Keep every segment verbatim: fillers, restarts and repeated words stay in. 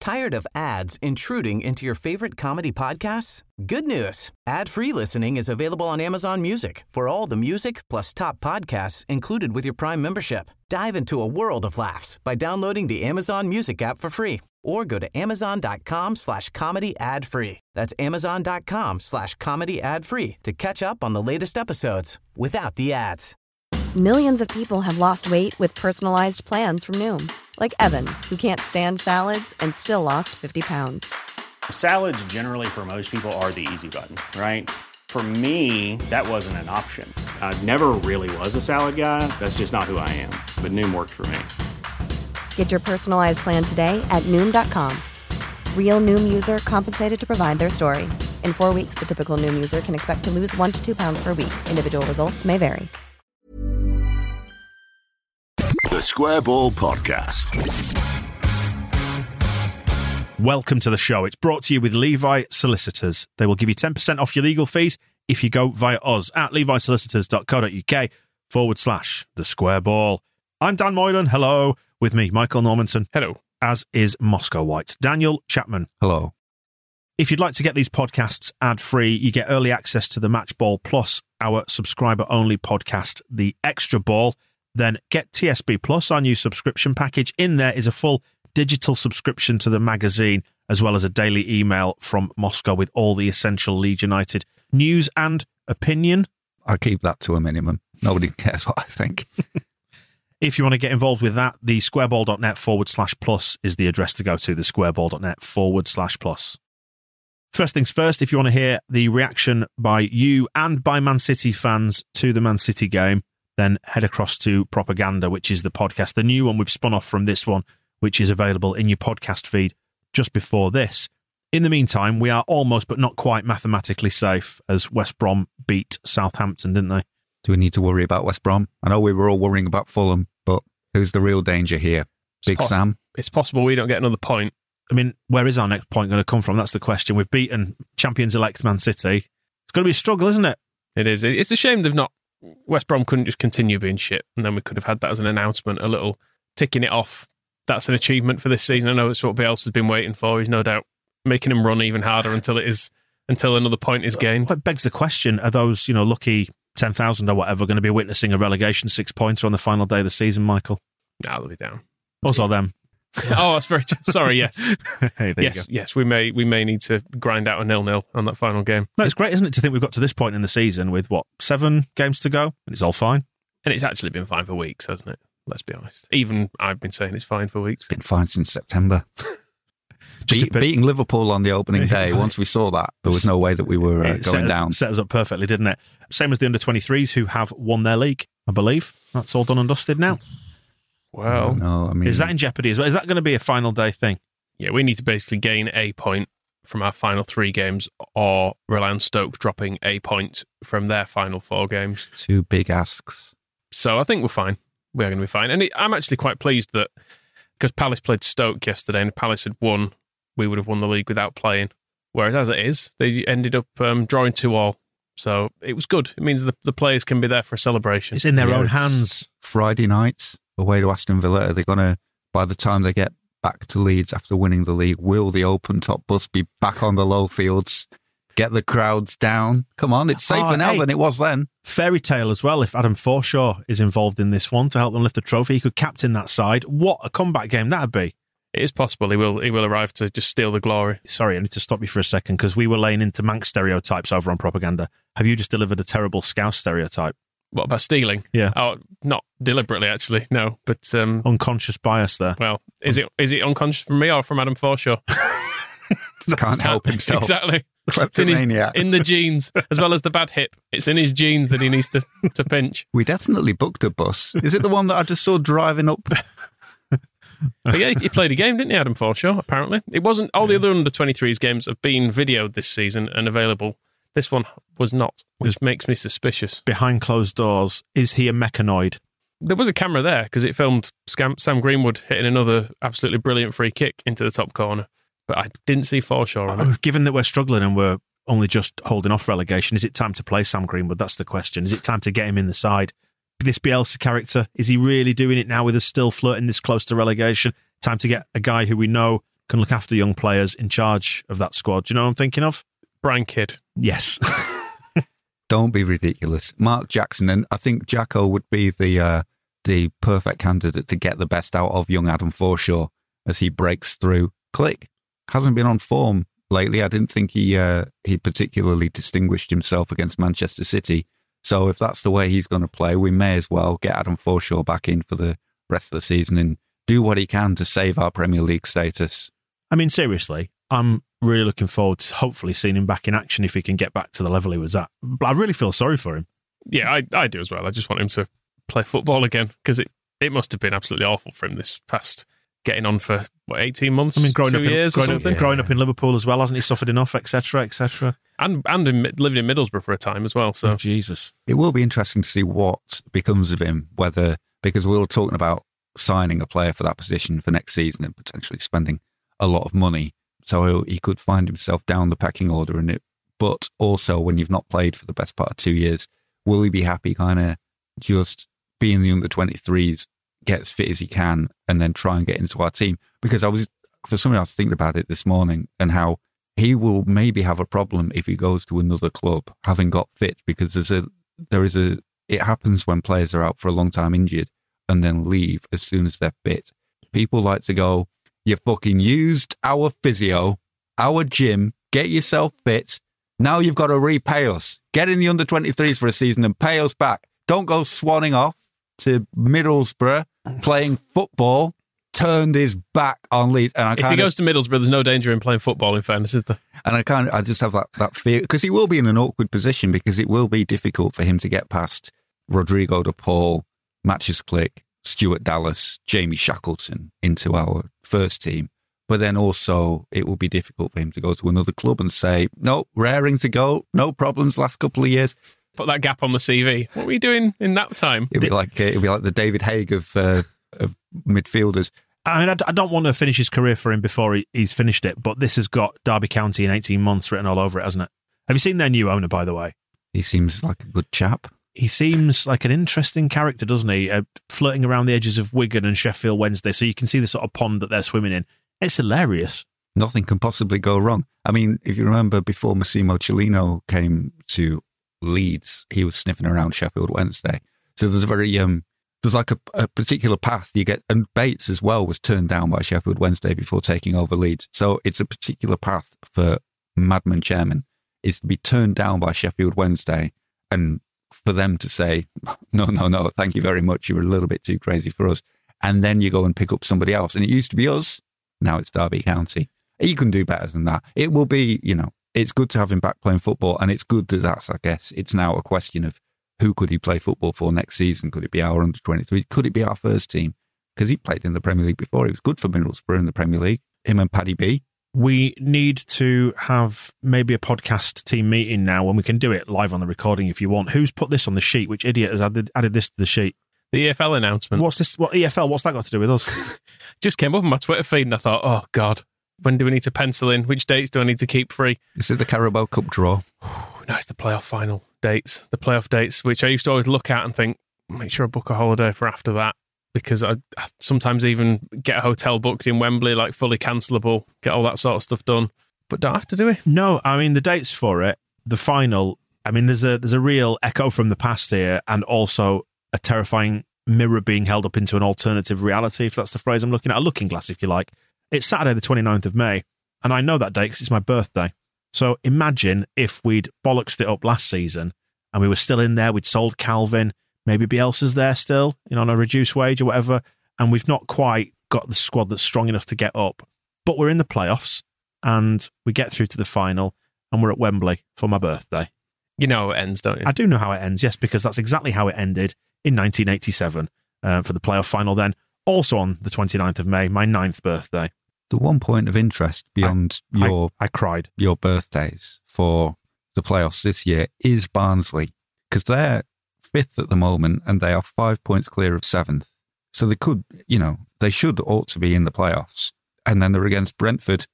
Tired of ads intruding into your favorite comedy podcasts? Good news. Ad-free listening is available on Amazon Music for all the music plus top podcasts included with your Prime membership. Dive into a world of laughs by downloading the Amazon Music app for free or go to amazon.com slash comedy ad free. That's amazon.com slash comedy ad free to catch up on the latest episodes without the ads. Millions of people have lost weight with personalized plans from Noom. Like Evan, who can't stand salads and still lost fifty pounds. Salads generally for most people are the easy button, right? For me, that wasn't an option. I never really was a salad guy. That's just not who I am. But Noom worked for me. Get your personalized plan today at Noom dot com. Real Noom user compensated to provide their story. In four weeks, the typical Noom user can expect to lose one to two pounds per week. Individual results may vary. The Square Ball Podcast. Welcome to the show. It's brought to you with Levi Solicitors. They will give you ten percent off your legal fees if you go via us at levisolicitors.co.uk forward slash the Square Ball. I'm Dan Moylan. Hello. With me, Michael Normanton. Hello. As is Moscow White. Daniel Chapman. Hello. If you'd like to get these podcasts ad-free, you get early access to the Match Ball Plus, our subscriber-only podcast, The Extra Ball. Then get T S B Plus, our new subscription package. In there is a full digital subscription to the magazine, as well as a daily email from Moscow with all the essential Leeds United news and opinion. I keep that to a minimum. Nobody cares what I think. If you want to get involved with that, the squareball.net forward slash plus is the address to go to, the squareball.net forward slash plus. First things first, if you want to hear the reaction by you and by Man City fans to the Man City game, then head across to Propaganda, which is the podcast, the new one we've spun off from this one, which is available in your podcast feed just before this. In the meantime, we are almost but not quite mathematically safe as West Brom beat Southampton, didn't they? Do we need to worry about West Brom? I know we were all worrying about Fulham, but who's the real danger here? It's Big po- Sam? It's possible we don't get another point. I mean, where is our next point going to come from? That's the question. We've beaten champions-elect Man City. It's going to be a struggle, isn't it? It is. It's a shame they've not... West Brom couldn't just continue being shit, and then we could have had that as an announcement, a little ticking it off. That's an achievement for this season. I know it's what Bielsa's been waiting for. He's no doubt making him run even harder until it is until another point is gained. Well, it begs the question, are those, you know, lucky ten thousand or whatever going to be witnessing a relegation six-pointer on the final day of the season, Michael? No, they'll be down. Us or them? Oh, that's very true. Sorry, yes. Hey, there yes, you go. yes, we may we may need to grind out a nil-nil on that final game. No, it's great, isn't it, to think we've got to this point in the season with, what, seven games to go? And it's all fine. And it's actually been fine for weeks, hasn't it? Let's be honest. Even I've been saying it's fine for weeks. It's been fine since September. Just Be- a bit- beating Liverpool on the opening day, once we saw that, there was no way that we were uh, It set going us- down. Set us up perfectly, didn't it? Same as the under twenty-threes who have won their league, I believe. That's all done and dusted now. Well, no, I mean, Is that in jeopardy as well? Is that going to be a final day thing? yeah, we need to basically gain a point from our final three games or rely on Stoke dropping a point from their final four games. two big asks? So I think we're fine. We are going to be fine. And it, I'm actually quite pleased that because Palace played Stoke yesterday and if Palace had won, we would have won the league without playing. Whereas as it is, they ended up um, drawing two all. So it was good. It means the, the players can be there for a celebration. It's in their Yeah, own it's hands. Friday nights, away to Aston Villa. Are they going to, by the time they get back to Leeds after winning the league, will the open top bus be back on the low fields? Get the crowds down. Come on, it's safer Oh, now hey. than it was then. Fairy tale as well, if Adam Forshaw is involved in this one to help them lift the trophy. He could captain that side. What a comeback game that'd be. It is possible he will he will arrive to just steal the glory. Sorry, I need to stop you for a second because we were laying into Manx stereotypes over on Propaganda. Have you just delivered a terrible Scouse stereotype? What about stealing? Yeah. Oh, not deliberately, actually. No, but um, Unconscious bias there. well, is it is it unconscious from me or from Adam Forshaw? Can't help himself. Exactly. It's in, his, Kleptomaniac. in the genes, as well as the bad hip. It's in his genes that he needs to, to pinch. We definitely booked a bus. Is it the one that I just saw driving up? But yeah, he played a game, didn't he, Adam Forshaw, apparently? It wasn't, all the other under twenty-threes games have been videoed this season and available. This one was not, which makes me suspicious. Behind closed doors, is he a mechanoid? There was a camera there because it filmed Scam- Sam Greenwood hitting another absolutely brilliant free kick into the top corner. But I didn't see Forshaw on it. Oh, given that we're struggling and we're only just holding off relegation, is it time to play Sam Greenwood? That's the question. Is it time to get him in the side? This Bielsa character, is he really doing it now with us still flirting this close to relegation? Time to get a guy who we know can look after young players in charge of that squad. Do you know what I'm thinking of? Brian Kidd. Yes. Don't be ridiculous. Mark Jackson, and I think Jacko would be the uh, the perfect candidate to get the best out of young Adam Forshaw as he breaks through. Click hasn't been on form lately. I didn't think he uh, he particularly distinguished himself against Manchester City. So if that's the way he's going to play, we may as well get Adam Forshaw back in for the rest of the season and do what he can to save our Premier League status. I mean, seriously, I'm really looking forward to hopefully seeing him back in action if he can get back to the level he was at. But I really feel sorry for him. Yeah, I, I do as well. I just want him to play football again because it, it must have been absolutely awful for him this past getting on for, what, eighteen months, I mean, growing two up in, years growing, or up, something? growing up in Liverpool as well, hasn't he suffered enough, et cetera, et cetera? And, and in, living in Middlesbrough for a time as well. So Oh, Jesus. It will be interesting to see what becomes of him, whether, because we were talking about signing a player for that position for next season and potentially spending a lot of money. So he could find himself down the pecking order in it. But also, when you've not played for the best part of two years, will he be happy kind of just being the under twenty-threes, get as fit as he can, and then try and get into our team? Because I was, for some reason, I was thinking about it this morning and how he will maybe have a problem if he goes to another club, having got fit, because there's a, there is a, it happens when players are out for a long time injured and then leave as soon as they're fit. People like to go, you fucking used our physio, our gym, get yourself fit. Now you've got to repay us. Get in the under twenty-threes for a season and pay us back. Don't go swanning off to Middlesbrough playing football. Turned his back on Leeds. And I if kind he of, goes to Middlesbrough, there's no danger in playing football, in fairness, is there? And I kind of, I just have that, that fear, because he will be in an awkward position, because it will be difficult for him to get past Rodrigo de Paul, Matches Click, Stuart Dallas, Jamie Shackleton into our first team. But then also it will be difficult for him to go to another club and say, no, raring to go, no problems last couple of years. Put that gap on the C V. What were you doing in that time? It'd be like, uh, it'd be like the David Haig of, uh, of midfielders. I mean, I, I don't want to finish his career for him before he, he's finished it, but this has got Derby County in eighteen months written all over it, hasn't it? Have you seen their new owner, by the way? He seems like a good chap. He seems like an interesting character, doesn't he? Uh, flirting around the edges of Wigan and Sheffield Wednesday, so you can see the sort of pond that they're swimming in. It's hilarious. Nothing can possibly go wrong. I mean, if you remember before Massimo Cellino came to Leeds, he was sniffing around Sheffield Wednesday. So there's a very, um, there's like a, a particular path you get, and Bates as well was turned down by Sheffield Wednesday before taking over Leeds. So it's a particular path for Madman Chairman is to be turned down by Sheffield Wednesday and for them to say, no, no, no, thank you very much. You were a little bit too crazy for us. And then you go and pick up somebody else. And it used to be us. Now it's Derby County. He can do better than that. It will be, you know, it's good to have him back playing football. And it's good that that's, I guess, it's now a question of who could he play football for next season? Could it be our under twenty-three? Could it be our first team? Because he played in the Premier League before. He was good for Middlesbrough in the Premier League. Him and Paddy B. We need to have maybe a podcast team meeting now when we can do it live on the recording if you want. Who's put this on the sheet? Which idiot has added, added this to the sheet? The E F L announcement. What's this? What E F L? What's that got to do with us? Just came up on my Twitter feed and I thought, oh, God, when do we need to pencil in? Which dates do I need to keep free? Is it the Carabao Cup draw? No, it's the playoff final dates. The playoff dates, which I used to always look at and think, make sure I book a holiday for after that. Because I, I sometimes even get a hotel booked in Wembley, like fully cancelable, get all that sort of stuff done. But don't have to do it. No, I mean, the dates for it, the final, I mean, there's a there's a real echo from the past here and also a terrifying mirror being held up into an alternative reality, if that's the phrase I'm looking at. A looking glass, if you like. It's Saturday the twenty-ninth of May, and I know that date because it's my birthday. So imagine if we'd bollocksed it up last season and we were still in there, we'd sold Calvin, maybe Bielsa's there still, you know, on a reduced wage or whatever, and we've not quite got the squad that's strong enough to get up. But we're in the playoffs, and we get through to the final, and we're at Wembley for my birthday. You know how it ends, don't you? I do know how it ends, yes, because that's exactly how it ended in nineteen eighty-seven uh, for the playoff final then. Also on the twenty-ninth of May, my ninth birthday. The one point of interest beyond I, your I, I cried. your birthdays for the playoffs this year is Barnsley, because they're fifth at the moment and they are five points clear of seventh. So they could, you know, they should ought to be in the playoffs. And then they're against Brentford,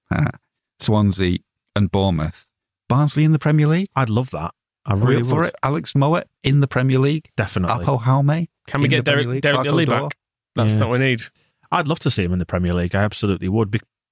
Swansea and Bournemouth. Barnsley in the Premier League? I'd love that. I Are we really up for would. it. Alex Mowat in the Premier League. Definitely. Apo Jaume. Can we in get the Premier Derek, League. Derek Marco Dilly Dor. back? That's Yeah. what we need. I'd love to see him in the Premier League. I absolutely would. Be-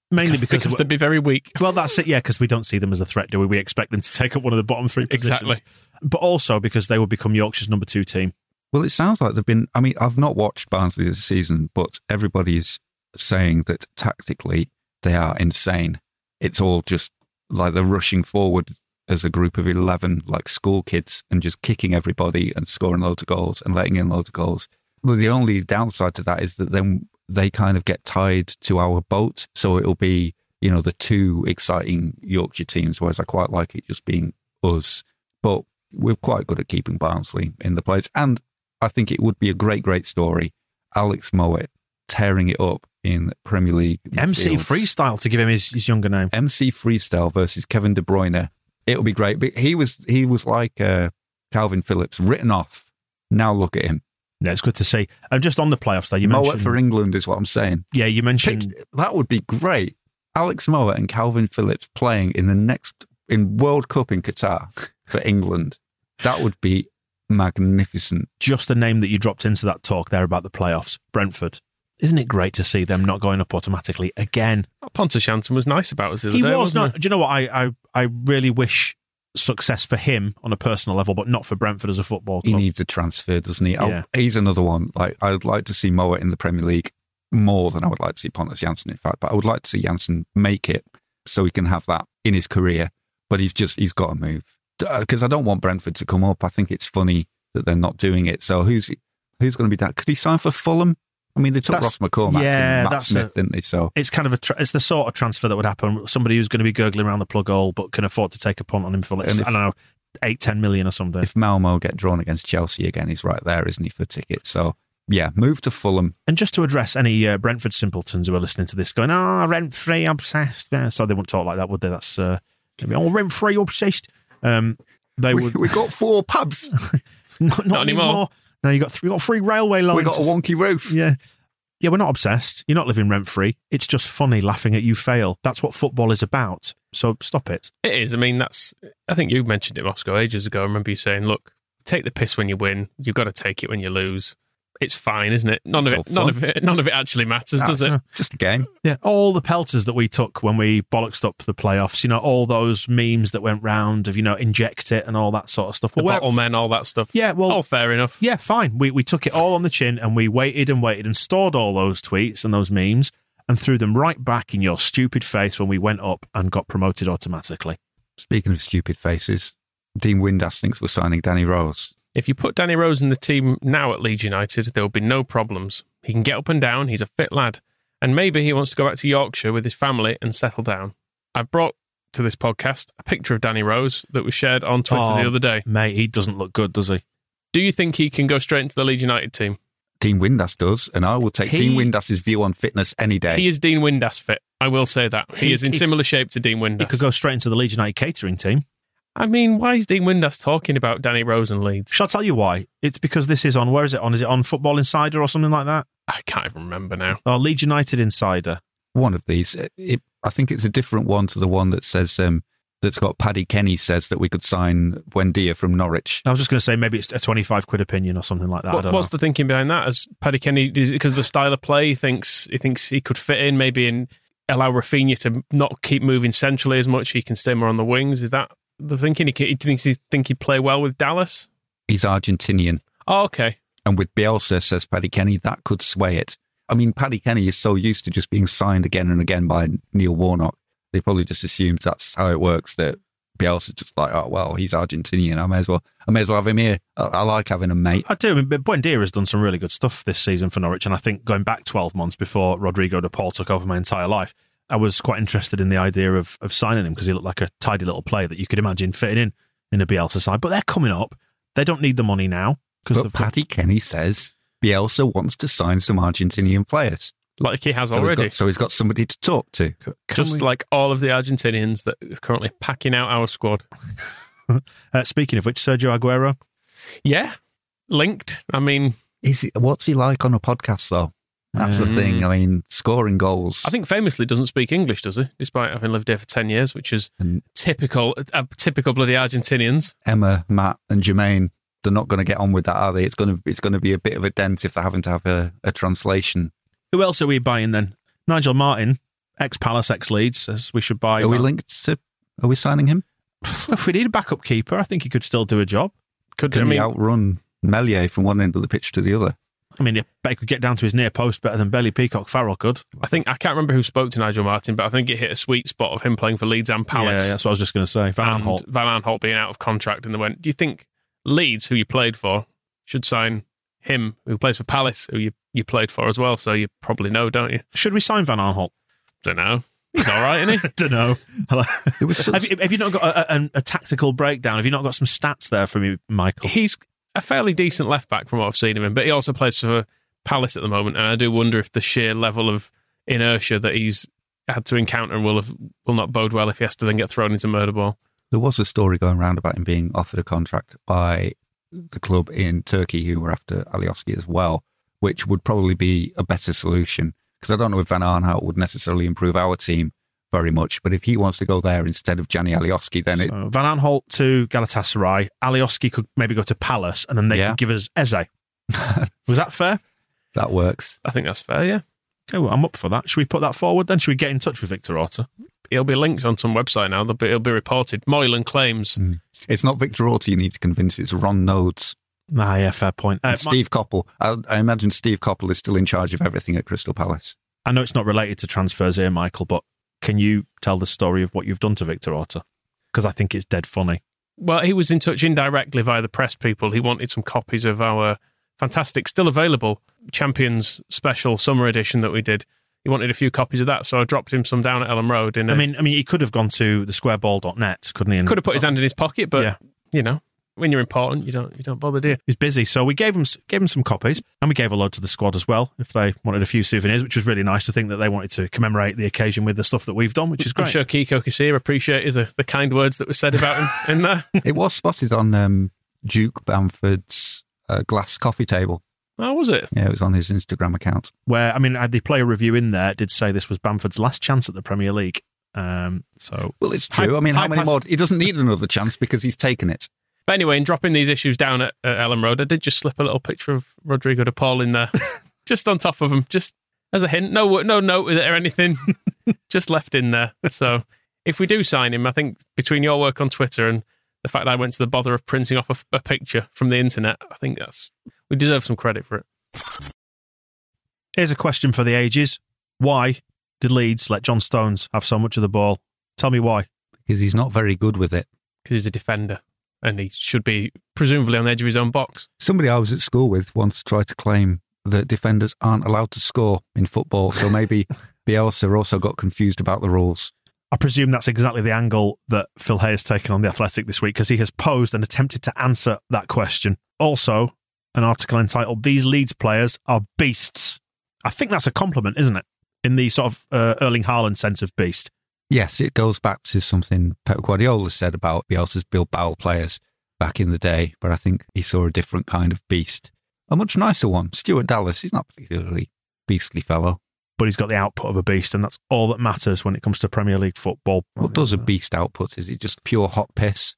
Mainly because, because, because they'd be very weak. Well, that's it, yeah, because we don't see them as a threat, do we? We expect them to take up one of the bottom three positions. Exactly. But also because they will become Yorkshire's number two team. Well, it sounds like they've been... I mean, I've not watched Barnsley this season, but everybody's saying that tactically they are insane. It's all just like they're rushing forward as a group of eleven, like school kids, and just kicking everybody and scoring loads of goals and letting in loads of goals. Well, the only downside to that is that then they kind of get tied to our boat. So it'll be, you know, the two exciting Yorkshire teams, whereas I quite like it just being us. But we're quite good at keeping Barnsley in the place. And I think it would be a great, great story. Alex Mowat tearing it up in Premier League. M C fields. Freestyle, to give him his, his younger name. M C Freestyle versus Kevin De Bruyne. It'll be great. But he was, he was like uh, Calvin Phillips, written off. Now look at him. Yeah, it's good to see. And just on the playoffs, though, you Mowat mentioned... for England is what I'm saying. Yeah, you mentioned... Pick, that would be great. Alex Mowat and Calvin Phillips playing in the next... in World Cup in Qatar for England. That would be magnificent. Just a name that you dropped into that talk there about the playoffs. Brentford. Isn't it great to see them not going up automatically again? Pontus Jansson was nice about us the other he day, was wasn't not. he? Do you know what? I, I, I really wish success for him on a personal level, but not for Brentford as a football club. He needs a transfer, doesn't he? Yeah. He's another one. Like I'd like to see Mowat in the Premier League more than I would like to see Pontus Jansson, in fact. But I would like to see Jansson make it so he can have that in his career. But he's just, he's got to move. Because I don't want Brentford to come up. I think it's funny that they're not doing it. So who's who's going to be that? Could he sign for Fulham? I mean, they took That's- Ross McCormack yeah, and Matt that's Smith, a- didn't they? So It's kind of a tra- it's the sort of transfer that would happen. Somebody who's going to be gurgling around the plug hole, but can afford to take a punt on him for, like, And if- I don't know, eight, ten million or something. if Malmo get drawn against Chelsea again, he's right there, isn't he, for tickets? So yeah, move to Fulham. And just to address any uh, Brentford simpletons who are listening to this going, oh, rent-free obsessed. Yeah, so they wouldn't talk like that, would they? That's, uh, they'd be, oh, rent-free obsessed. Um, they We, would... we got four pubs. not, not anymore. anymore. No, you got three, got three railway lines. We got a wonky roof. Yeah. Yeah, we're not obsessed. You're not living rent-free. It's just funny laughing at you fail. That's what football is about. So stop it. It is. I mean, that's. I think you mentioned it, Moscow, ages ago. I remember you saying, "Look, take the piss when you win. You've got to take it when you lose. It's fine, isn't it? None It's of all it. None fun. of it. None of it actually matters, does it? Just a game. Yeah, all the pelters that we took when we bollocksed up the playoffs, you know, all those memes that went round of, you know, inject it and all that sort of stuff. The Well, bottle men, all that stuff. yeah, well, all fair enough. yeah, fine. We we took it all on the chin and we waited and waited and stored all those tweets and those memes and threw them right back in your stupid face when we went up and got promoted automatically. Speaking of stupid faces, Dean Windass thinks we're signing Danny Rose. If you put Danny Rose in the team now at Leeds United, there will be no problems. He can get up and down. He's a fit lad. And maybe he wants to go back to Yorkshire with his family and settle down. I brought to this podcast a picture of Danny Rose that was shared on Twitter Oh, the other day. Mate, he doesn't look good, does he? Do you think he can go straight into the Leeds United team? Dean Windass does, and I will take He- Dean Windass's view on fitness any day. He is Dean Windass fit. I will say that. He, He- is in he- similar shape to Dean He Windass. could go straight into the Leeds United catering team. I mean, why is Dean Windass talking about Danny Rose and Leeds? Shall I tell you why? It's because this is on, where is it on? Is it on Football Insider or something like that? I can't even remember now. Or Leeds United Insider? One of these. It, it, I think it's a different one to the one that says um, that's got Paddy Kenny says that we could sign Buendia from Norwich. I was just going to say maybe it's a twenty-five quid opinion or something like that. I What, don't what's know. the thinking behind that? As Paddy Kenny, is it because of the style of play? He thinks he thinks he could fit in, maybe and allow Rafinha to not keep moving centrally as much. He can stay more on the wings. Is that the thinking? He, he thinks he think he'd play well with Dallas. He's Argentinian. Oh, okay. And with Bielsa, says Paddy Kenny, that could sway it. I mean, Paddy Kenny is so used to just being signed again and again by Neil Warnock. They probably just assumed that's how it works, that Bielsa just like, oh, well, he's Argentinian. I may as well, I may as well have him here. I, I like having a mate. I do. I mean, but Buendia has done some really good stuff this season for Norwich, and I think going back twelve months before Rodrigo de Paul took over my entire life, I was quite interested in the idea of of signing him because he looked like a tidy little player that you could imagine fitting in in a Bielsa side. But they're coming up. They don't need the money now. But they've Paddy Kenny says Bielsa wants to sign some Argentinian players. Like he has So he's, already. got, so he's got somebody to talk to. Can Just we- like all of the Argentinians that are currently packing out our squad. uh, speaking of which, Sergio Aguero. Yeah. Linked. I mean, Is he, what's he like on a podcast, though? That's the Mm. thing. I mean, scoring goals. I think famously doesn't speak English, does he? Despite having lived here for ten years, which is And- typical, uh, typical bloody Argentinians. Emma, Matt, and Jermaine, they're not going to get on with that, are they? It's going to it's going to be a bit of a dent if they're having to have a, a translation. Who else are we buying then? Nigel Martin, Ex-Palace, ex-Leeds, says we should buy... Are we Van- linked to... Are we signing him? If we need a backup keeper, I think he could still do a job. Could Can I he mean, outrun Melier from one end of the pitch to the other? I mean, I bet he could get down to his near post better than Belly Peacock Farrell could. I think I can't remember who spoke to Nigel Martin, but I think it hit a sweet spot of him playing for Leeds and Palace. Yeah, that's what I was just going to say. Van and Aanholt. Van Aanholt being out of contract, and they went, do you think Leeds, who you played for, should sign him, who plays for Palace, who you, you played for as well? So you probably know, don't you? Should we sign Van Aanholt? Don't know. He's all right, isn't he? Don't know. It was have, you, have you not got a, a, a tactical breakdown? Have you not got some stats there for me, Michael? He's a fairly decent left back from what I've seen of him, but he also plays for Palace at the moment, and I do wonder if the sheer level of inertia that he's had to encounter will have, will not bode well if he has to then get thrown into murder ball. There was a story going around about him being offered a contract by the club in Turkey who were after Alioski as well, which would probably be a better solution, because I don't know if Van Aanholt would necessarily improve our team very much, but if he wants to go there instead of Gianni Alioski, then it... So Van Aanholt to Galatasaray, Alioski could maybe go to Palace, and then they Yeah. could give us Eze. Was that fair? That works. I think that's fair, yeah. Okay, well, I'm up for that. Should we put that forward then? Should we get in touch with Victor Orta? He'll be linked on some website now. They'll be, it'll be reported. Moylan claims. Mm. It's not Victor Orta you need to convince, it's Ron Nodes. Ah, yeah, fair point. Uh, And Steve Coppell. I, I imagine Steve Coppell is still in charge of everything at Crystal Palace. I know it's not related to transfers here, Michael, but can you tell the story of what you've done to Victor Orta? Because I think it's dead funny. Well, he was in touch indirectly via the press people. He wanted some copies of our fantastic, still available, Champions Special Summer Edition that we did. He wanted a few copies of that, so I dropped him some down at Ellen Road. In a, I mean, I mean, he could have gone to the square ball dot net, couldn't he? And could have put his hand in his pocket, but Yeah. you know, when you're important, you don't you don't bother, do you? He's busy, so we gave him gave him some copies, and we gave a load to the squad as well if they wanted a few souvenirs, which was really nice to think that they wanted to commemorate the occasion with the stuff that we've done, which is great. I'm sure Kiko Casilla appreciated the, the kind words that were said about him in there. It was spotted on um, Duke Bamford's uh, glass coffee table. Oh, was it? Yeah, it was on his Instagram account. Where I mean, I had the player review in there did say this was Bamford's last chance at the Premier League. Um, so Well, it's true. I mean, how high many pass- more? He doesn't need another chance because he's taken it. But anyway, in dropping these issues down at, at Ellen Road, I did just slip a little picture of Rodrigo de Paul in there, just on top of him, just as a hint. No, no note with it or anything, just left in there. So if we do sign him, I think between your work on Twitter and the fact that I went to the bother of printing off a, a picture from the internet, I think that's we deserve some credit for it. Here's a question for the ages. Why did Leeds let John Stones have so much of the ball? Tell me why. Because he's not very good with it. Because he's a defender and he should be presumably on the edge of his own box. Somebody I was at school with once tried to claim that defenders aren't allowed to score in football, so maybe Bielsa also got confused about the rules. I presume that's exactly the angle that Phil Hay has taken on The Athletic this week, because he has posed and attempted to answer that question. Also, an article entitled, "These Leeds players are beasts." I think that's a compliment, isn't it? In the sort of uh, Erling Haaland sense of beast. Yes, it goes back to something Pep Guardiola said about Bielsa's Bilbao players back in the day, but I think he saw a different kind of beast. A much nicer one. Stuart Dallas, he's not particularly beastly fellow. But he's got the output of a beast, and that's all that matters when it comes to Premier League football. What does a beast output? Is it just pure hot piss?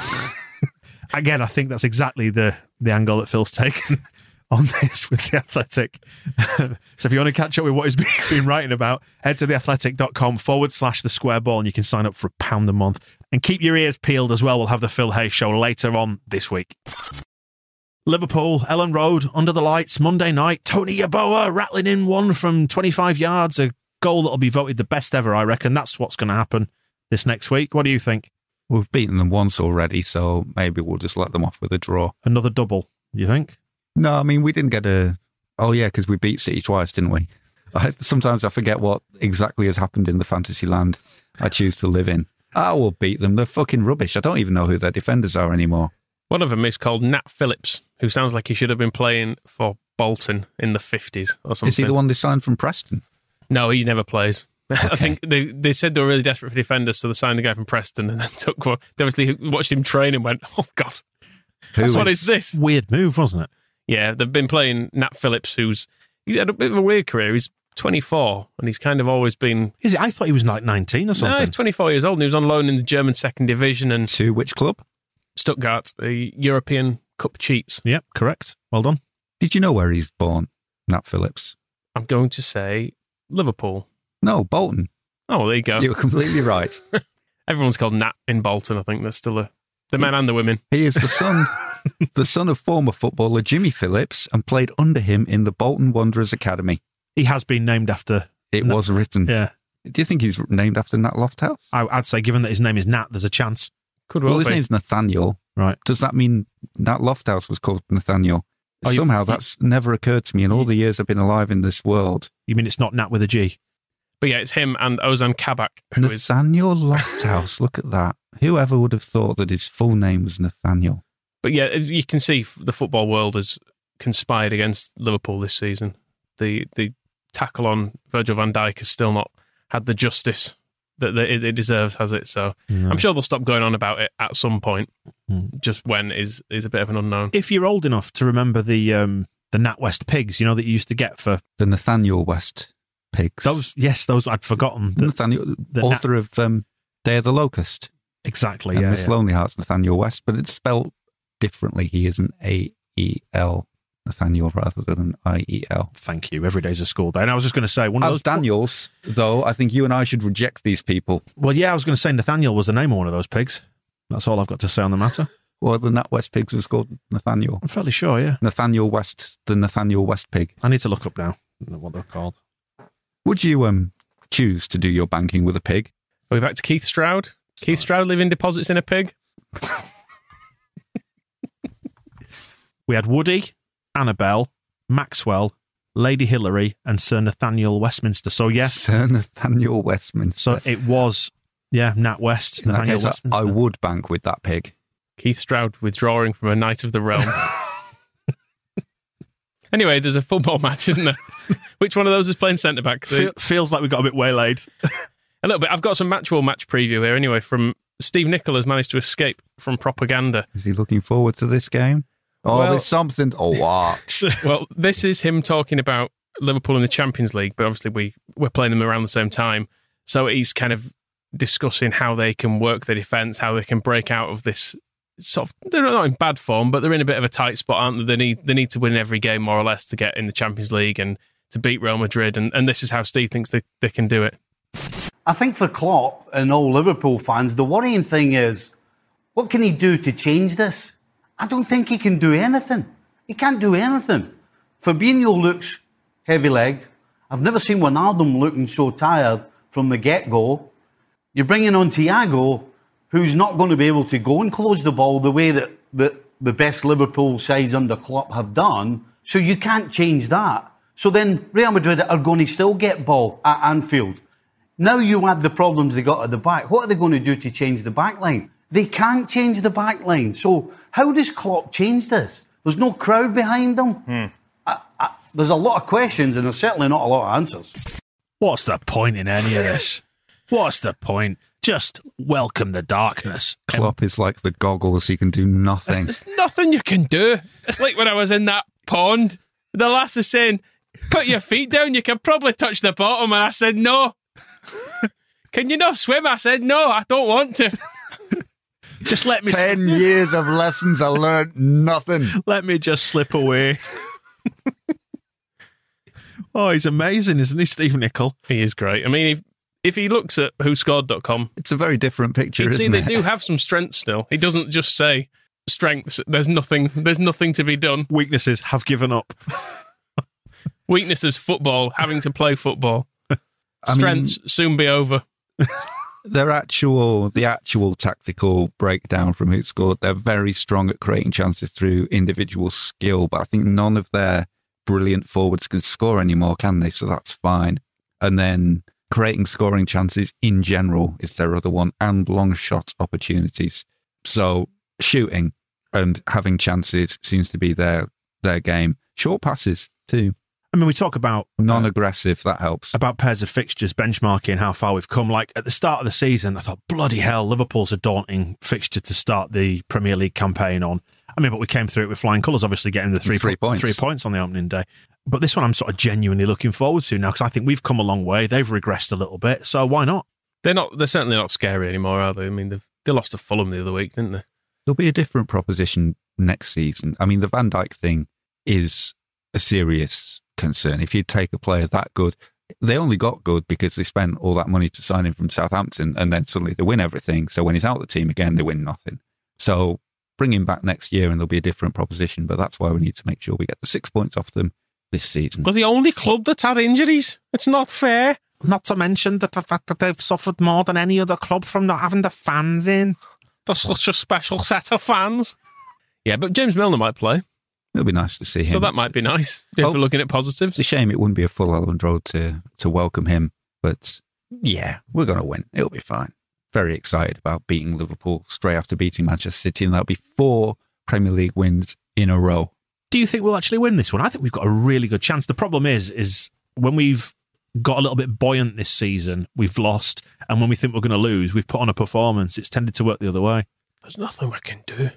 Again, I think that's exactly the, the angle that Phil's taken on this with The Athletic. So if you want to catch up with what he's been, been writing about, head to theathletic.com forward slash the square ball and you can sign up for a pound a month. And keep your ears peeled as well. We'll have the Phil Hay Show later on this week. Liverpool, Ellen Road, under the lights, Monday night. Tony Yeboah rattling in one from twenty-five yards, a goal that'll be voted the best ever, I reckon. That's what's going to happen this next week. What do you think? We've beaten them once already, so maybe we'll just let them off with a draw. Another double, you think? No, I mean, we didn't get a... Oh, yeah, because we beat City twice, didn't we? I, sometimes I forget what exactly has happened in the fantasy land I choose to live in. I will beat them. They're fucking rubbish. I don't even know who their defenders are anymore. One of them is called Nat Phillips, who sounds like he should have been playing for Bolton in the fifties or something. Is he the one they signed from Preston? No, he never plays. Okay. I think they they said they were really desperate for defenders, so they signed the guy from Preston and then took one. They obviously watched him train and went, oh, God, Who that's what is- is this? Weird move, wasn't it? Yeah, they've been playing Nat Phillips, who's he's had a bit of a weird career. He's twenty-four, and he's kind of always been... Is it? I thought he was like nineteen or something. No, he's twenty-four years old, and he was on loan in the German second division and To which club? Stuttgart, the European Cup cheats. Yep, correct. Well done. Did you know where he's born? Nat Phillips. I'm going to say Liverpool. No, Bolton. Oh, well, there you go. You were completely right. Everyone's called Nat in Bolton, I think. There's still a, the men and the women. He is the son, the son of former footballer Jimmy Phillips, and played under him in the Bolton Wanderers Academy. He has been named after... It Nat, was written. Yeah. Do you think he's named after Nat Lofthouse? I, I'd say, given that his name is Nat, there's a chance. Could well, well his be. name's Nathaniel. Right. Does that mean Nat Lofthouse was called Nathaniel? Oh, you- Somehow you- that's never occurred to me in all the years I've been alive in this world. You mean it's not Nat with a G? But yeah, it's him and Ozan Kabak, who is... Nathaniel Lofthouse, look at that. Whoever would have thought that his full name was Nathaniel? But yeah, you can see the football world has conspired against Liverpool this season. The the tackle on Virgil van Dijk has still not had the justice that it, it deserves, has it? So No. I'm sure they'll stop going on about it at some point. Mm. Just when is is a bit of an unknown. If you're old enough to remember the um, the NatWest pigs, you know, that you used to get for... The Nathaniel West pigs. Those, yes, those I'd forgotten. The- Nathaniel, the author of um, Day of the Locust. exactly, and yeah. Miss yeah. Lonely Hearts, Nathaniel West, but it's spelled differently. He is an A E L Nathaniel rather than an I E L. Thank you. Every day's a school day. And I was just going to say... one of As those Daniels, though, I think you and I should reject these people. Well, yeah, I was going to say Nathaniel was the name of one of those pigs. That's all I've got to say on the matter. Well, the Nat West pigs was called Nathaniel. I'm fairly sure, yeah. Nathaniel West, the Nathaniel West pig. I need to look up now what they're called. Would you um choose to do your banking with a pig? Are we back to Keith Stroud? Keith Stroud leaving deposits in a pig? We had Woody, Annabelle, Maxwell, Lady Hillary, and Sir Nathaniel Westminster. So, yes. Sir Nathaniel Westminster. So it was, yeah, Nat West, In that Nathaniel case, I- Westminster. I would bank with that pig. Keith Stroud withdrawing from a Knight of the Realm. Anyway, there's a football match, isn't there? Which one of those is playing centre back? Fe- feels like we got a bit waylaid. A little bit. I've got some matchable match preview here anyway from Steve Nicol has managed to escape from propaganda. Is he looking forward to this game? Oh, Well- there's something. Oh, watch. Well, this is him talking about Liverpool in the Champions League, but obviously we, we're playing them around the same time. So he's kind of discussing how they can work their defence, how they can break out of this sort of, they're not in bad form, but they're in a bit of a tight spot, aren't they? They need, they need to win every game more or less to get in the Champions League and to beat Real Madrid. And, and this is how Steve thinks they, they can do it. I think for Klopp and all Liverpool fans, the worrying thing is, what can he do to change this? I don't think he can do anything. He can't do anything. Fabinho looks heavy-legged. I've never seen Wijnaldum looking so tired from the get-go. You're bringing on Thiago, who's not going to be able to go and close the ball the way that, that the best Liverpool sides under Klopp have done. So you can't change that. So then Real Madrid are going to still get ball at Anfield. Now you add the problems they got at the back. What are they going to do to change the back line? They can't change the back line. So how does Klopp change this? There's no crowd behind them. Hmm. I, I, there's a lot of questions and there's certainly not a lot of answers. What's the point in any of this? What's the point? Just welcome the darkness. Klopp is like the goggles. He can do nothing. There's nothing you can do. It's like when I was in that pond. The lass is saying, put your feet down, you can probably touch the bottom. And I said, no. Can you not swim? I said, no, I don't want to. Just let me Ten years of lessons, I learned nothing. let me just slip away. Oh, he's amazing, isn't he, Steve Nicol? He is great. I mean, if, if he looks at who scored dot com, It's a very different picture, you'd see isn't they it? do have some strengths still. He doesn't just say strengths. There's nothing. There's nothing to be done. Weaknesses have given up. Weaknesses: football, having to play football. I mean, Strengths soon be over. their actual, the actual tactical breakdown from who scored, they're very strong at creating chances through individual skill, but I think none of their brilliant forwards can score anymore, can they? So that's fine. And then creating scoring chances in general is their other one, and long shot opportunities. So shooting and having chances seems to be their their game. Short passes too. I mean, we talk about Non-aggressive, that helps. about pairs of fixtures, benchmarking how far we've come. Like at the start of the season, I thought, bloody hell, Liverpool's a daunting fixture to start the Premier League campaign on. I mean, but we came through it with flying colours, obviously getting the three, Three po- points. three points on the opening day. But this one I'm sort of genuinely looking forward to now because I think we've come a long way. They've regressed a little bit, so why not? They're not. They're certainly not scary anymore, are they? I mean, they've, they lost to Fulham the other week, didn't they? There'll be a different proposition next season. I mean, the Van Dijk thing is a serious concern. If you take a player that good, they only got good because they spent all that money to sign him from Southampton, and then suddenly they win everything. So when he's out of the team again, they win nothing. So bring him back next year and there'll be a different proposition. But that's why we need to make sure we get the six points off them this season. We're the only club that's had injuries. It's not fair. Not to mention that the fact that they've suffered more than any other club from not having the fans in. They're such a special set of fans. Yeah, but James Milner might play. It'll be nice to see him. So that might be nice if Oh, we're looking at positives. It's a shame it wouldn't be a full Elland Road to, to welcome him. But yeah, we're going to win. It'll be fine. Very excited about beating Liverpool straight after beating Manchester City. And that'll be four Premier League wins in a row. Do you think we'll actually win this one? I think we've got a really good chance. The problem is, is when we've got a little bit buoyant this season, we've lost. And when we think we're going to lose, we've put on a performance. It's tended to work the other way. There's nothing we can do.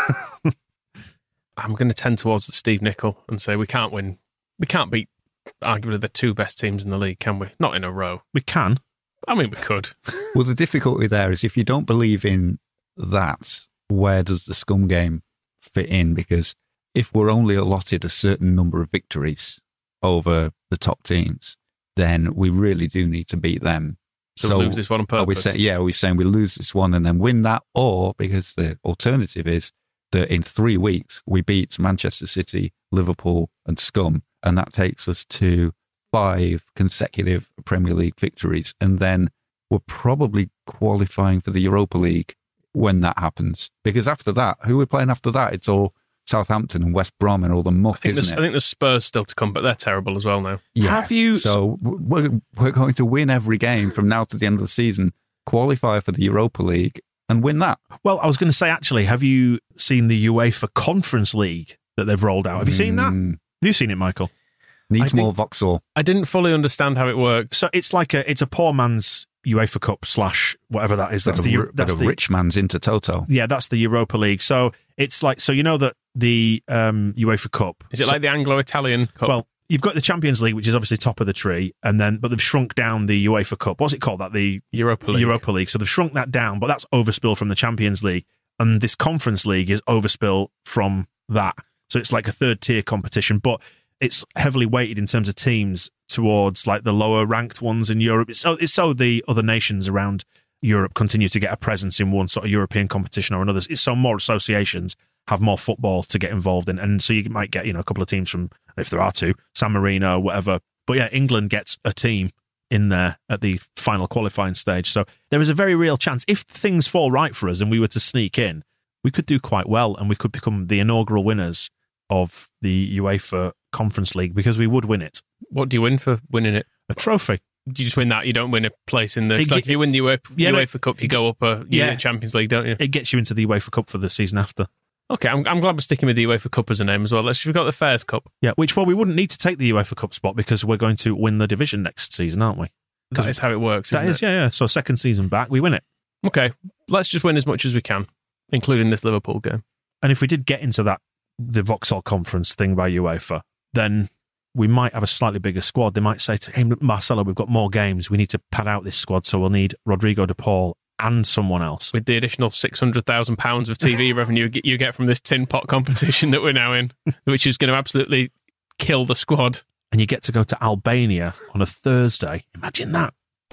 I'm going to tend towards the Steve Nicol and say we can't win. We can't beat arguably the two best teams in the league, can we? Not in a row. We can. I mean, we could. Well, the difficulty there is if you don't believe in that, where does the scum game fit in? Because if we're only allotted a certain number of victories over the top teams, then we really do need to beat them. So, So we lose this one on are we purpose. say, yeah, are we saying we lose this one and then win that? Or because the alternative is that in three weeks we beat Manchester City, Liverpool and Scum, and that takes us to five consecutive Premier League victories. And then we're probably qualifying for the Europa League when that happens. Because after that, who are we playing after that? It's all Southampton and West Brom and all the muck, I think, isn't there's, it? I think there's Spurs still to come, but they're terrible as well now. Yeah. Have you- So we're, we're going to win every game from now to the end of the season, qualify for the Europa League and win that. Well, I was going to say, actually, have you seen the UEFA Conference League that they've rolled out? Have you seen that? Mm, Have you seen it, Michael? needs I more think- Vauxhall. I didn't fully understand how it worked. So it's like a it's a poor man's UEFA Cup slash whatever that is. That's That's the a, Euro- that's a the rich man's Intertoto. yeah, that's the Europa League. So it's like so you know that the um, UEFA Cup Is it so- like the Anglo-Italian Cup? well, you've got the Champions League, which is obviously top of the tree, and then but they've shrunk down the UEFA Cup. What's it called? That the Europa League. Europa League. So they've shrunk that down, but that's overspill from the Champions League, and this Conference League is overspill from that. So it's like a third tier competition, but it's heavily weighted in terms of teams towards like the lower ranked ones in Europe. It's so it's so the other nations around Europe continue to get a presence in one sort of European competition or another. It's so more associations have more football to get involved in, and so you might get you know a couple of teams from, if there are two, San Marino, whatever. But yeah, England gets a team in there at the final qualifying stage. So there is a very real chance if things fall right for us and we were to sneak in, we could do quite well and we could become the inaugural winners of the UEFA Conference League because we would win it. What do you win for winning it? A trophy. You just win that. You don't win a place in the... It's It like ge- if you win the UEFA, Yeah, no, UEFA Cup, you go up a yeah. yeah. Champions League, don't you? It gets you into the UEFA Cup for the season after. Okay, I'm, I'm glad we're sticking with the UEFA Cup as a name as well. Let's, we've got the Fairs Cup. Yeah, which, well, we wouldn't need to take the UEFA Cup spot because we're going to win the division next season, aren't we? That is how it works, That isn't is, it? yeah, yeah. So second season back, we win it. Okay, let's just win as much as we can, including this Liverpool game. And if we did get into that, the Vauxhall Conference thing by UEFA, then we might have a slightly bigger squad. They might say to hey, Marcelo, we've got more games. We need to pad out this squad, so we'll need Rodrigo de Paul and someone else. With the additional six hundred thousand pounds of T V revenue you get from this tin pot competition that we're now in, which is going to absolutely kill the squad. And you get to go to Albania on a Thursday. Imagine that.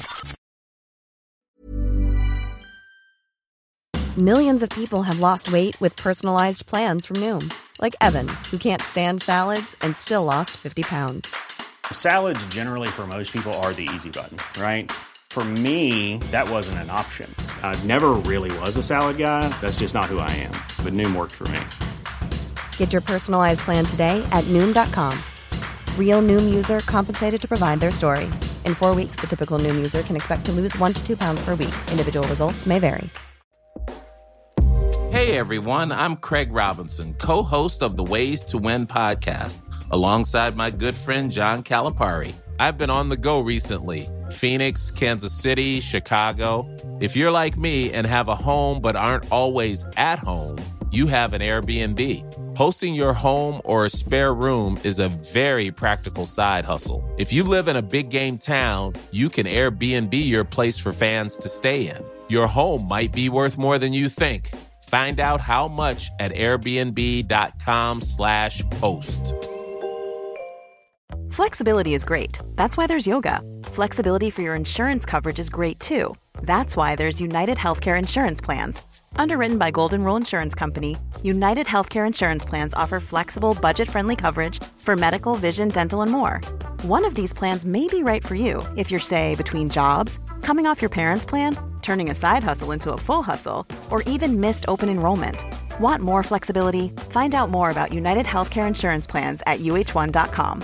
Millions of people have lost weight with personalized plans from Noom, like Evan, who can't stand salads and still lost fifty pounds. Salads generally for most people are the easy button, right? For me, that wasn't an option. I never really was a salad guy. That's just not who I am. But Noom worked for me. Get your personalized plan today at Noom dot com. Real Noom user compensated to provide their story. In four weeks, the typical Noom user can expect to lose one to two pounds per week. Individual results may vary. Hey everyone, I'm Craig Robinson, co-host of the Ways to Win podcast, alongside my good friend John Calipari. I've been on the go recently. Phoenix, Kansas City, Chicago. If you're like me and have a home but aren't always at home, you have an Airbnb. Hosting your home or a spare room is a very practical side hustle. If you live in a big game town, you can Airbnb your place for fans to stay in. Your home might be worth more than you think. Find out how much at airbnb.com slash host. Flexibility is great. That's why there's yoga. Flexibility for your insurance coverage is great too. That's why there's United Healthcare Insurance Plans. Underwritten by Golden Rule Insurance Company, United Healthcare Insurance Plans offer flexible, budget-friendly coverage for medical, vision, dental, and more. One of these plans may be right for you if you're, say, between jobs, coming off your parents' plan, turning a side hustle into a full hustle, or even missed open enrollment. Want more flexibility? Find out more about United Healthcare Insurance Plans at U H one dot com.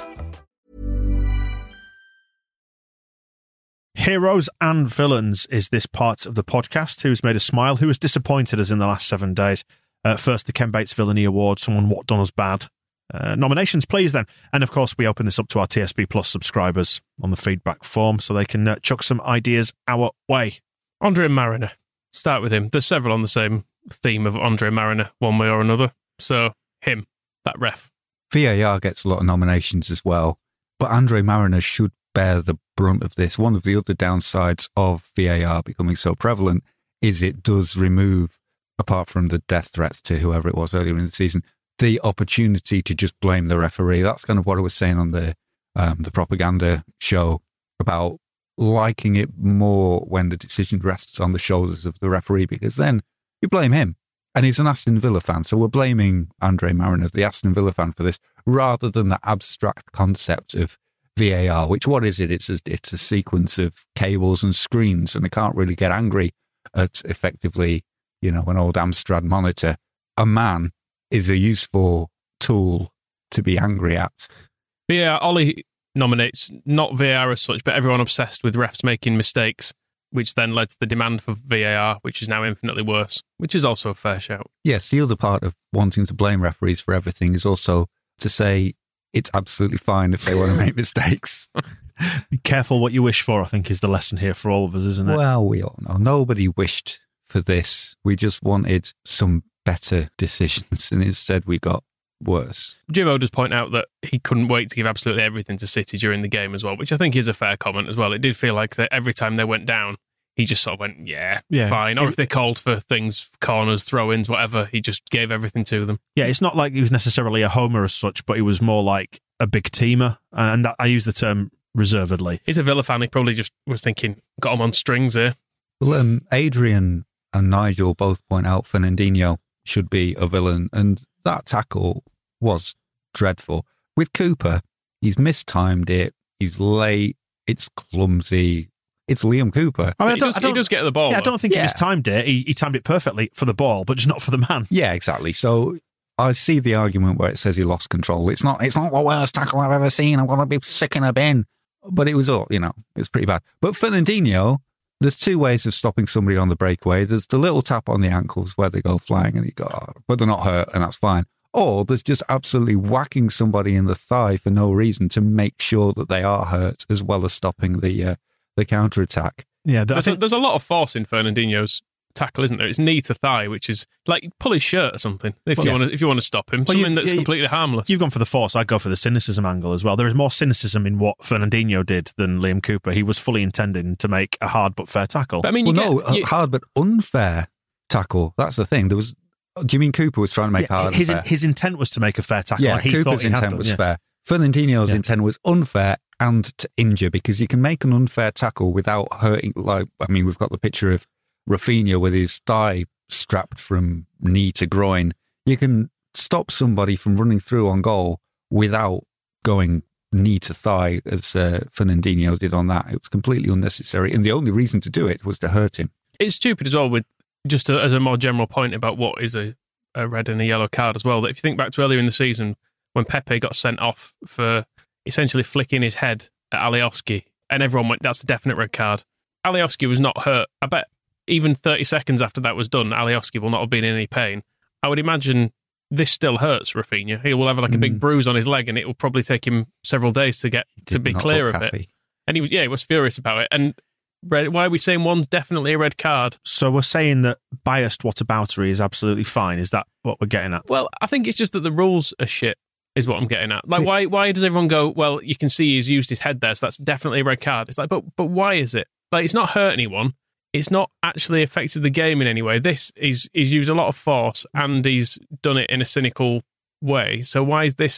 Heroes and villains is this part of the podcast. Who's made us smile? Who has disappointed us in the last seven days? Uh, first, the Ken Bates Villainy Award. Someone what done us bad. Uh, nominations, please, then. And, of course, we open this up to our T S B Plus subscribers on the feedback form so they can uh, chuck some ideas our way. Andre Mariner. Start with him. There's several on the same theme of Andre Mariner, one way or another. So, him, that ref. V A R gets a lot of nominations as well, but Andre Mariner should bear the brunt of this. One of the other downsides of V A R becoming so prevalent is it does remove, apart from the death threats to whoever it was earlier in the season, the opportunity to just blame the referee. That's kind of what I was saying on the um, the propaganda show about liking it more when the decision rests on the shoulders of the referee, because then you blame him. And he's an Aston Villa fan, so we're blaming Andre Mariner, the Aston Villa fan, for this, rather than the abstract concept of V A R, which, what is it? It's a, it's a sequence of cables and screens, and I can't really get angry at effectively, you know, an old Amstrad monitor. A man is a useful tool to be angry at. But yeah, Ollie nominates not V A R as such, but everyone obsessed with refs making mistakes, which then led to the demand for V A R, which is now infinitely worse, which is also a fair shout. Yes, the other part of wanting to blame referees for everything is also to say it's absolutely fine if they want to make mistakes. Be careful what you wish for, I think, is the lesson here for all of us, isn't it? Well, we all know. Nobody wished for this. We just wanted some better decisions, and instead we got worse. Jimmo does point out that he couldn't wait to give absolutely everything to City during the game as well, which I think is a fair comment as well. It did feel like that every time they went down, he just sort of went, yeah, yeah. fine. Or if they called for things, corners, throw-ins, whatever, he just gave everything to them. Yeah, it's not like he was necessarily a homer as such, but he was more like a big teamer. And that, I use the term reservedly. He's a Villa fan. He probably just was thinking, got him on strings here. Well, um, Adrian and Nigel both point out Fernandinho should be a villain, and that tackle was dreadful. With Cooper, he's mistimed it, he's late, it's clumsy. It's Liam Cooper. I mean, I he, does, I he does get the ball. Yeah, though. I don't think yeah. he mistimed it. He, he timed it perfectly for the ball, but just not for the man. Yeah, exactly. So I see the argument where it says he lost control. It's not It's not the worst tackle I've ever seen. I'm going to be sick in a bin. But it was all, you know, it was pretty bad. But Fernandinho, there's two ways of stopping somebody on the breakaway. There's the little tap on the ankles where they go flying and you go, oh, but they're not hurt and that's fine. Or there's just absolutely whacking somebody in the thigh for no reason to make sure that they are hurt, as well as stopping the uh, the counter-attack. Yeah, there's, think, a, there's a lot of force in Fernandinho's tackle, isn't there? It's knee to thigh, which is like pull his shirt or something if well, you yeah. want to if you want to stop him. Well, something that's yeah, completely harmless. You've gone for the force. I'd go for the cynicism angle as well. There is more cynicism in what Fernandinho did than Liam Cooper. He was fully intending to make a hard but fair tackle. But, I mean, well, get, no, a you, hard but unfair tackle. That's the thing. There was. Do you mean Cooper was trying to make yeah, hard? His and fair? His intent was to make a fair tackle. Yeah, he Cooper's he intent done, was yeah. fair. Fernandinho's yeah. intent was unfair and to injure, because you can make an unfair tackle without hurting. Like, I mean, we've got the picture of Rafinha with his thigh strapped from knee to groin. You can stop somebody from running through on goal without going knee to thigh, as uh, Fernandinho did on that. It was completely unnecessary, and the only reason to do it was to hurt him. It's stupid as well, with just a, as a more general point about what is a, a red and a yellow card as well, that if you think back to earlier in the season when Pepe got sent off for essentially flicking his head at Alioski, and everyone went, that's a definite red card. Alioski was not hurt. I bet even thirty seconds after that was done, Alioski will not have been in any pain. I would imagine this still hurts Rafinha. He will have like a big mm. bruise on his leg, and it will probably take him several days to get to be clear of happy. it. And he was, yeah, he was furious about it. And red, why are we saying one's definitely a red card? So we're saying that biased whataboutery is absolutely fine. Is that what we're getting at? Well, I think it's just that the rules are shit, is what I'm getting at. Like, why why does everyone go, well, you can see he's used his head there, so that's definitely a red card. It's like, but but why is it? Like, it's not hurt anyone. It's not actually affected the game in any way. This is he's used a lot of force and he's done it in a cynical way. So why is this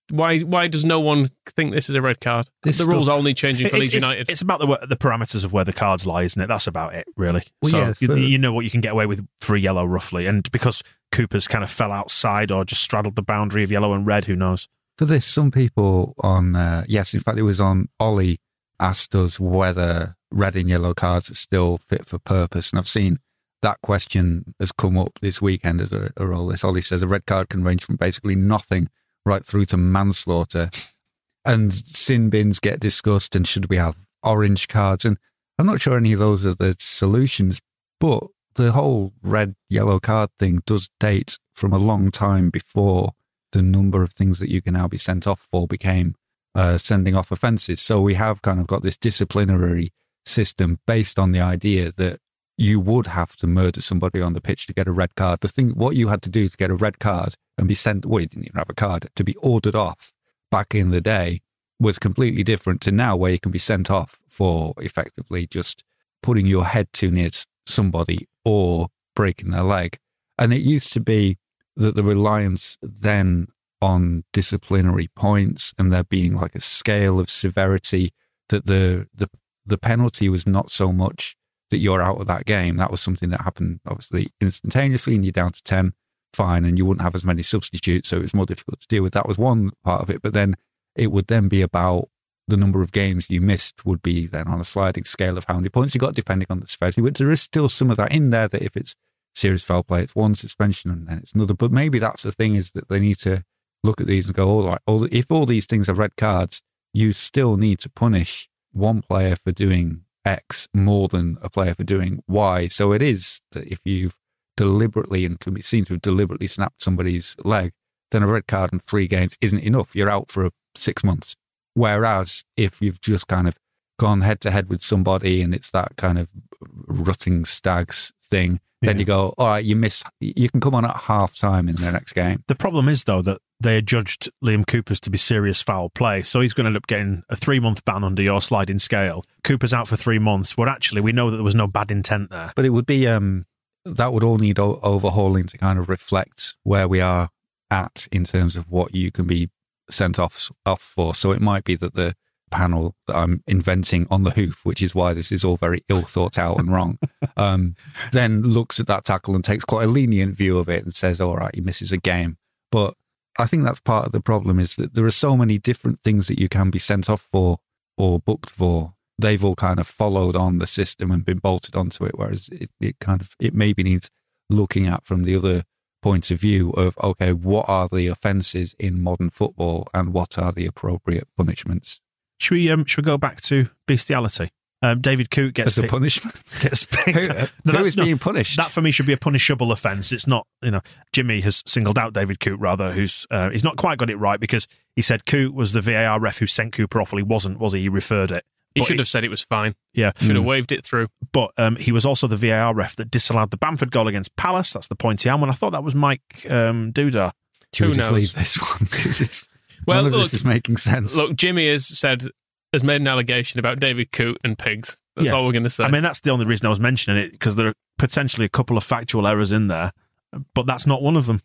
Why Why does no one think this is a red card? This the rules stuff- only changing for It's, Leeds it's, United. it's about the the parameters of where the cards lie, isn't it? That's about it, really. Well, so yeah, you, for- you know what you can get away with for a yellow, roughly. And because Cooper's kind of fell outside or just straddled the boundary of yellow and red, who knows? For this, some people on, uh, yes, in fact, it was on Ollie asked us whether red and yellow cards are still fit for purpose. And I've seen that question has come up this weekend as a, a role. This Ollie says a red card can range from basically nothing right through to manslaughter. And sin bins get discussed, and should we have orange cards? And I'm not sure any of those are the solutions, but the whole red, yellow card thing does date from a long time before the number of things that you can now be sent off for became uh, sending off offences. So we have kind of got this disciplinary system based on the idea that you would have to murder somebody on the pitch to get a red card. The thing, what you had to do to get a red card and be sent, well, you didn't even have a card, to be ordered off back in the day was completely different to now, where you can be sent off for effectively just putting your head too near somebody or breaking their leg. And it used to be that the reliance then on disciplinary points and there being like a scale of severity, that the the the penalty was not so much that you're out of that game. That was something that happened obviously instantaneously, and you're down to ten, fine, and you wouldn't have as many substitutes, so it was more difficult to deal with. That was one part of it, but then it would then be about the number of games you missed would be then on a sliding scale of how many points you got depending on the severity. But there is still some of that in there, that if it's serious foul play, it's one suspension and then it's another. But maybe that's the thing, is that they need to look at these and go, all right, all, if all these things are red cards, you still need to punish one player for doing X more than a player for doing Y. So it is that if you've deliberately and can be seen to have deliberately snapped somebody's leg, then a red card in three games isn't enough. You're out for six months. Whereas if you've just kind of gone head to head with somebody and it's that kind of rutting stags thing, then Yeah. you go, all right, you miss, you can come on at half time in the next game. The problem is, though, that they adjudged Liam Cooper's to be serious foul play, so he's going to end up getting a three-month ban under your sliding scale. Cooper's out for three months, where actually we know that there was no bad intent there. But it would be, um, that would all need o- overhauling to kind of reflect where we are at in terms of what you can be sent off off for. So it might be that the panel that I'm inventing on the hoof, which is why this is all very ill thought out and wrong, um, then looks at that tackle and takes quite a lenient view of it and says, all right, he misses a game. But I think that's part of the problem, is that there are so many different things that you can be sent off for or booked for. They've all kind of followed on the system and been bolted onto it, whereas it, it kind of, it maybe needs looking at from the other point of view of, okay, what are the offences in modern football and what are the appropriate punishments? Should we um, should we go back to bestiality? Um, David Coote gets As a picked- punishment? Gets picked. Who- No, who that's is not- being punished? That for me should be a punishable offence. It's not, you know, Jimmy has singled out David Coote, rather, who's uh, he's not quite got it right, because he said Coote was the V A R ref who sent Cooper off. Well, he wasn't, was he? He referred it. He But should have said it was fine. Yeah. Should have Mm. waved it through. But um, he was also the V A R ref that disallowed the Bamford goal against Palace. That's the point he am. And I thought that was Mike um, Dudar. Should Who we just knows? leave this one? Because it's, Well, none of look, this is making sense. Look, Jimmy has said, has made an allegation about David Coote and pigs. That's Yeah. all we're going to say. I mean, that's the only reason I was mentioning it, because there are potentially a couple of factual errors in there, but that's not one of them.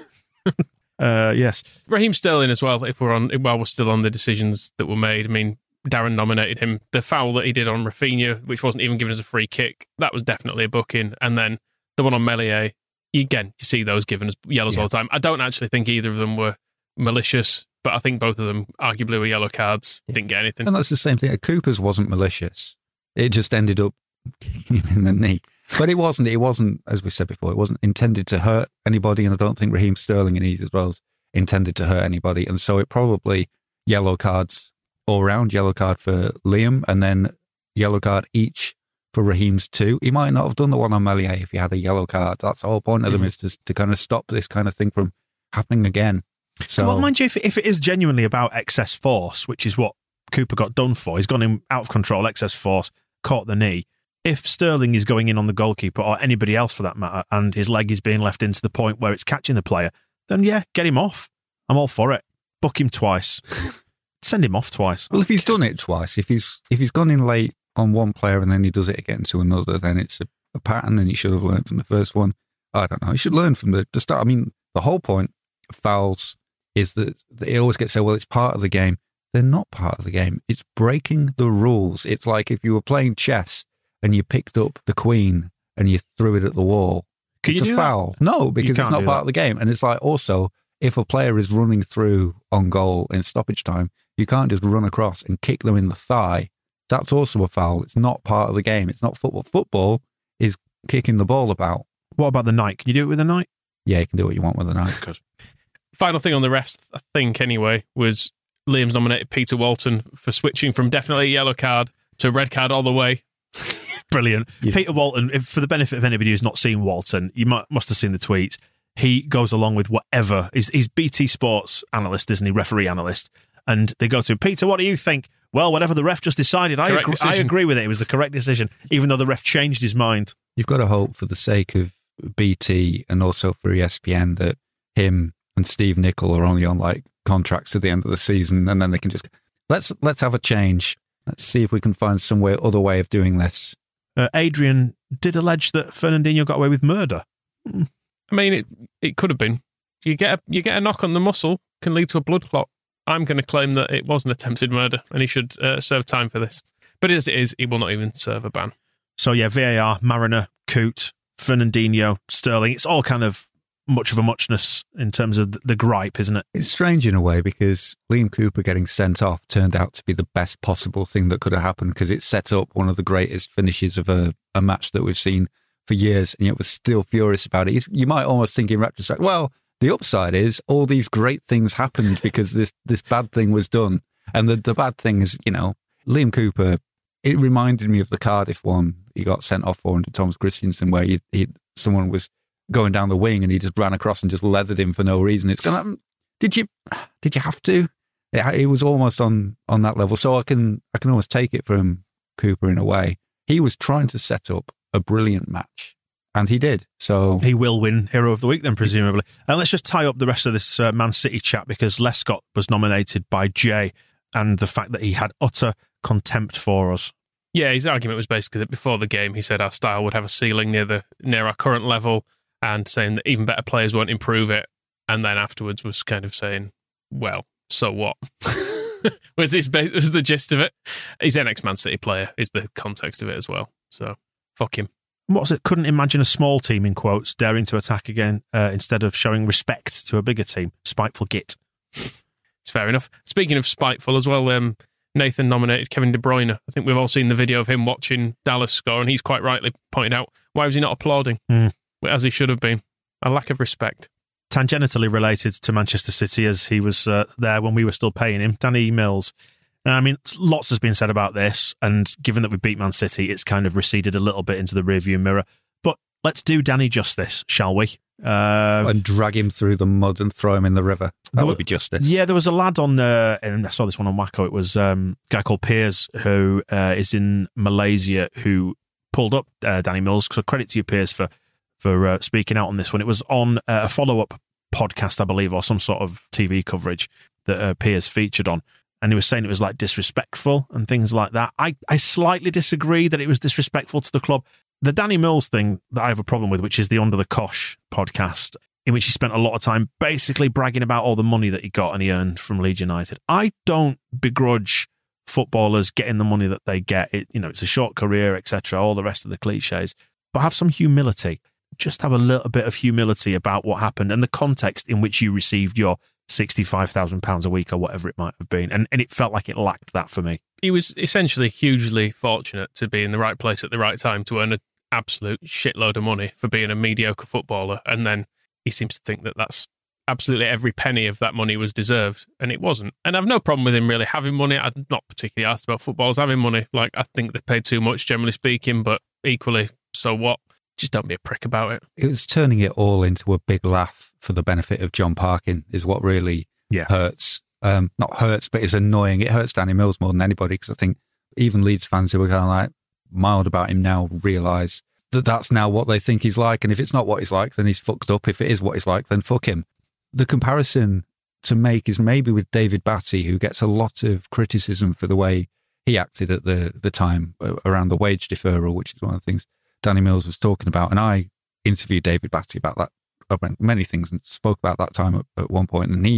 uh, yes. Raheem Sterling as well, if we're on, while we're still on the decisions that were made. I mean, Darren nominated him. The foul that he did on Rafinha, which wasn't even given as a free kick, that was definitely a booking. And then the one on Meslier, again, you see those given as yellows Yeah. all the time. I don't actually think either of them were malicious, but I think both of them arguably were yellow cards. Didn't get anything. And that's the same thing. Cooper's wasn't malicious. It just ended up kicking him in the knee. But it wasn't, it wasn't, as we said before, it wasn't intended to hurt anybody. And I don't think Raheem Sterling in either as well was intended to hurt anybody. And so it probably yellow cards all round, yellow card for Liam, and then yellow card each for Raheem's two. He might not have done the one on Meslier if he had a yellow card. That's the whole point of them, is to, to kind of stop this kind of thing from happening again. So, Well, mind you, if, if it is genuinely about excess force, which is what Cooper got done for, he's gone in out of control, excess force, caught the knee. If Sterling is going in on the goalkeeper, or anybody else for that matter, and his leg is being left into the point where it's catching the player, then yeah, get him off. I'm all for it. Book him twice. Send him off twice. well, if he's done it twice, if he's if he's gone in late on one player and then he does it again to another, then it's a, a pattern, and he should have learned from the first one. I don't know. He should learn from the, the start. I mean, the whole point of fouls is that they always get said, well, it's part of the game. They're not part of the game. It's breaking the rules. It's like if you were playing chess and you picked up the queen and you threw it at the wall. Can it's you a do foul. That? No, because it's not part that. of the game. And it's like also, if a player is running through on goal in stoppage time, you can't just run across and kick them in the thigh. That's also a foul. It's not part of the game. It's not football. Football is kicking the ball about. What about the night? Can you do it with the night? Yeah, you can do what you want with the night. Good. Final thing on the refs, I think, anyway, was Liam's nominated Peter Walton for switching from definitely a yellow card to red card all the way. Brilliant. Yeah. Peter Walton, if, for the benefit of anybody who's not seen Walton, you might, must have seen the tweets. He goes along with whatever. He's, he's B T Sports analyst, isn't he? Referee analyst. And they go to him, Peter, what do you think? Well, whatever the ref just decided, I agree, I agree with it. It was the correct decision, even though the ref changed his mind. You've got to hope for the sake of B T and also for E S P N that him and Steve Nicol are only on like contracts to the end of the season, and then they can just let's let's have a change. Let's see if we can find some way, other way of doing this. Uh, Adrian did allege that Fernandinho got away with murder. I mean, it it could have been. You get a, you get a knock on the muscle, can lead to a blood clot. I'm going to claim that it was an attempted murder, and he should uh, serve time for this. But as it is, he will not even serve a ban. So yeah, V A R, Mariner, Coote, Fernandinho, Sterling. It's all kind of much of a muchness in terms of the gripe, isn't it? It's strange in a way because Liam Cooper getting sent off turned out to be the best possible thing that could have happened because it set up one of the greatest finishes of a, a match that we've seen for years, and yet was still furious about it. You might almost think in retrospect, well, the upside is all these great things happened because this, this bad thing was done. And the, the bad thing is, you know, Liam Cooper, it reminded me of the Cardiff one he got sent off for under Thomas Christensen, where he, he, someone was going down the wing and he just ran across and just leathered him for no reason. It's going, did you, did you have to? It, it was almost on, on that level. So I can, I can almost take it from Cooper in a way. He was trying to set up a brilliant match. And he did. So he will win Hero of the Week then, presumably. And let's just tie up the rest of this uh, Man City chat because Lescott was nominated by Jay and the fact that he had utter contempt for us. Yeah, his argument was basically that before the game, he said our style would have a ceiling near the near our current level and saying that even better players won't improve it. And then afterwards was kind of saying, well, so what? was, this, was the gist of it. He's an ex-Man City player is the context of it as well. So fuck him. What was it? Couldn't imagine a small team, in quotes, daring to attack again uh, instead of showing respect to a bigger team. Spiteful git. It's fair enough. Speaking of spiteful as well, um, Nathan nominated Kevin De Bruyne. I think we've all seen the video of him watching Dallas score, and he's quite rightly pointed out, why was he not applauding? Mm. As he should have been. A lack of respect. Tangentially related to Manchester City, as he was uh, there when we were still paying him, Danny Mills. I mean, lots has been said about this, and given that we beat Man City, it's kind of receded a little bit into the rearview mirror. But let's do Danny justice, shall we? Uh, and drag him through the mud and throw him in the river. That would be justice. Yeah, there was a lad on, uh, and I saw this one on Wacko. It was um, a guy called Piers, who uh, is in Malaysia, who pulled up uh, Danny Mills. So credit to you, Piers, for for uh, speaking out on this one. It was on uh, a follow-up podcast, I believe, or some sort of T V coverage that uh, Piers featured on. And he was saying it was like disrespectful and things like that. I, I slightly disagree that it was disrespectful to the club. The Danny Mills thing that I have a problem with, which is the Under the Cosh podcast, in which he spent a lot of time basically bragging about all the money that he got and he earned from Leeds United. I don't begrudge footballers getting the money that they get. It, you know, it's a short career, et cetera, all the rest of the cliches. But have some humility. Just have a little bit of humility about what happened and the context in which you received your sixty-five thousand pounds a week or whatever it might have been. And, and it felt like it lacked that for me. He was essentially hugely fortunate to be in the right place at the right time to earn an absolute shitload of money for being a mediocre footballer. And then he seems to think that that's absolutely every penny of that money was deserved. And it wasn't. And I've no problem with him really having money. I'm not particularly asked about footballers having money. Like, I think they paid too much, generally speaking, but equally, so what? Just don't be a prick about it. It was turning it all into a big laugh for the benefit of John Parkin is what really yeah. hurts. Um, not hurts, but is annoying. It hurts Danny Mills more than anybody because I think even Leeds fans who were kind of like mild about him now realise that that's now what they think he's like. And if it's not what he's like, then he's fucked up. If it is what he's like, then fuck him. The comparison to make is maybe with David Batty, who gets a lot of criticism for the way he acted at the, the time around the wage deferral, which is one of the things Danny Mills was talking about. And I interviewed David Batty about that, about many things, and spoke about that time at, at one point. And he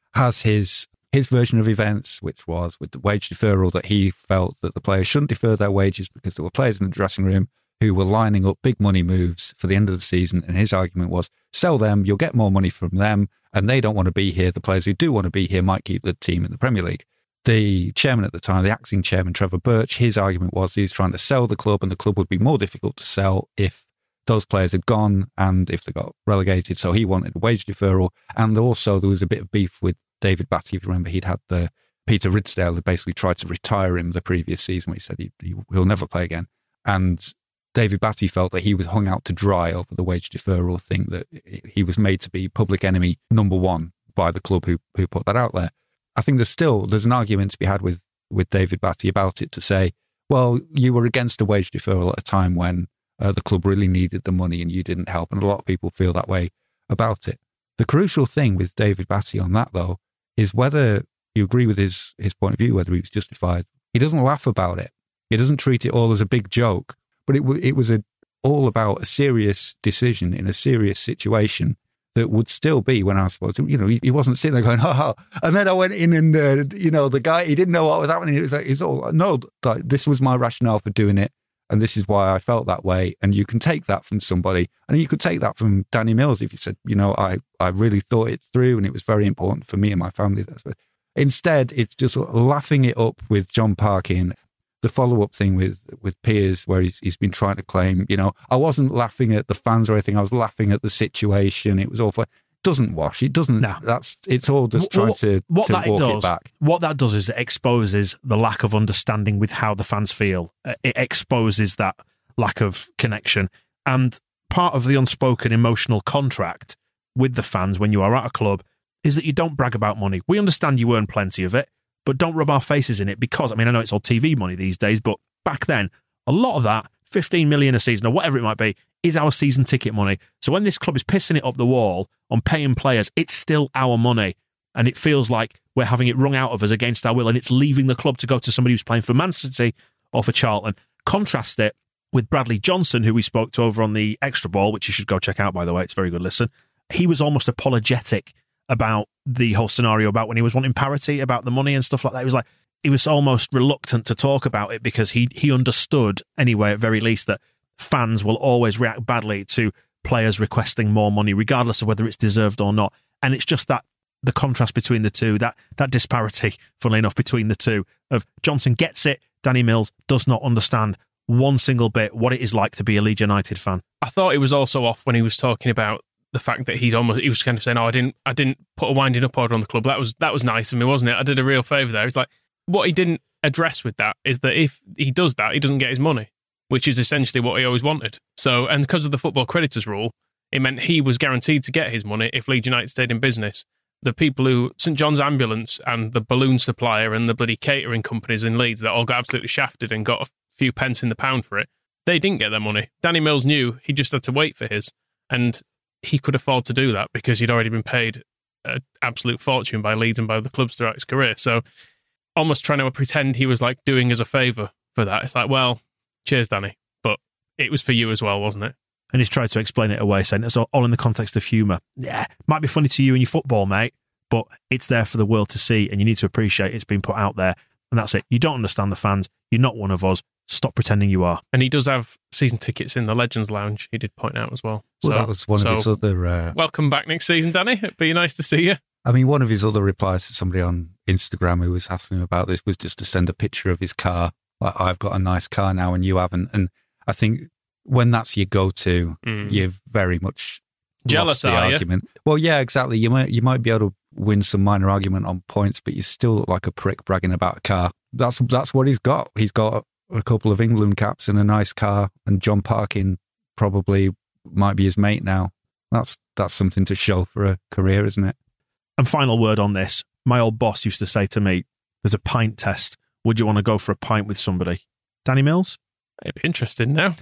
has his his version of events, which was with the wage deferral, that he felt that the players shouldn't defer their wages because there were players in the dressing room who were lining up big money moves for the end of the season. And his argument was, sell them, you'll get more money from them, and they don't want to be here. The players who do want to be here might keep the team in the Premier League. The chairman at the time, the acting chairman, Trevor Birch, his argument was he was trying to sell the club, and the club would be more difficult to sell if those players had gone and if they got relegated. So he wanted a wage deferral. And also there was a bit of beef with David Batty. If you remember, he'd had the Peter Ridsdale who basically tried to retire him the previous season, where he said he, he, he'll never play again. And David Batty felt that he was hung out to dry over the wage deferral thing, that he was made to be public enemy number one by the club who who put that out there. I think there's still, there's an argument to be had with, with David Batty about it, to say, well, you were against a wage deferral at a time when uh, the club really needed the money and you didn't help. And a lot of people feel that way about it. The crucial thing with David Batty on that, though, is whether you agree with his, his point of view, whether he was justified. He doesn't laugh about it. He doesn't treat it all as a big joke, but it, w- it was a, all about a serious decision in a serious situation that would still be, when I was supposed to, you know, he, he wasn't sitting there going, ha ha. And then I went in and, uh, you know, the guy, he didn't know what was happening. It was like, he's all, no, like, this was my rationale for doing it. And this is why I felt that way. And you can take that from somebody. And you could take that from Danny Mills if you said, you know, I, I really thought it through and it was very important for me and my family. Instead, it's just laughing it up with John Parkin. The follow-up thing with, with Piers, where he's, he's been trying to claim, you know, I wasn't laughing at the fans or anything. I was laughing at the situation. It was all fun. It doesn't wash. It doesn't. No. That's, it's all just trying what, to, what to that walk does, it back. What that does is it exposes the lack of understanding with how the fans feel. It exposes that lack of connection. And part of the unspoken emotional contract with the fans when you are at a club is that you don't brag about money. We understand you earn plenty of it, but don't rub our faces in it, because, I mean, I know it's all T V money these days, but back then, a lot of that, fifteen million a season or whatever it might be, is our season ticket money. So when this club is pissing it up the wall on paying players, it's still our money. And it feels like we're having it wrung out of us against our will, and it's leaving the club to go to somebody who's playing for Man City or for Charlton. Contrast it with Bradley Johnson, who we spoke to over on the Extra Ball, which you should go check out, by the way. It's a very good listen. He was almost apologetic about the whole scenario, about when he was wanting parity about the money and stuff like that. He was like, he was almost reluctant to talk about it because he he understood, anyway, at very least, that fans will always react badly to players requesting more money, regardless of whether it's deserved or not. And it's just that the contrast between the two, that that disparity, funnily enough, between the two, of Johnson gets it, Danny Mills does not understand one single bit what it is like to be a Leeds United fan. I thought it was also off when he was talking about the fact that he'd almost, he was kind of saying, oh, I didn't I didn't put a winding up order on the club. That was that was nice of me, wasn't it? I did a real favour there. It's like, what he didn't address with that is that if he does that, he doesn't get his money, which is essentially what he always wanted. So, and because of the football creditors rule, it meant he was guaranteed to get his money if Leeds United stayed in business. The people who, St John's Ambulance and the balloon supplier and the bloody catering companies in Leeds that all got absolutely shafted and got a few pence in the pound for it, they didn't get their money. Danny Mills knew he just had to wait for his, and he could afford to do that because he'd already been paid an absolute fortune by Leeds and by the clubs throughout his career. So almost trying to pretend he was like doing us a favour for that. It's like, well, cheers, Danny, but it was for you as well, wasn't it? And he's tried to explain it away, saying it's all in the context of humour. Yeah, might be funny to you and your football, mate, but it's there for the world to see, and you need to appreciate it's been put out there. And that's it. You don't understand the fans. You're not one of us. Stop pretending you are. And he does have season tickets in the Legends Lounge, he did point out as well. Well, so, that was one so of his other... Uh, welcome back next season, Danny. It'd be nice to see you. I mean, one of his other replies to somebody on Instagram who was asking him about this was just to send a picture of his car. Like, I've got a nice car now and you haven't. And I think when that's your go-to, mm. you're very much jealous, lost the are argument. You? Well, yeah, exactly. You might you might be able to win some minor argument on points, but you still look like a prick bragging about a car. That's that's what he's got. He's got a couple of England caps and a nice car, and John Parkin probably might be his mate now. That's that's something to show for a career, isn't it? And final word on this. My old boss used to say to me, there's a pint test. Would you want to go for a pint with somebody? Danny Mills? I'd be interested now.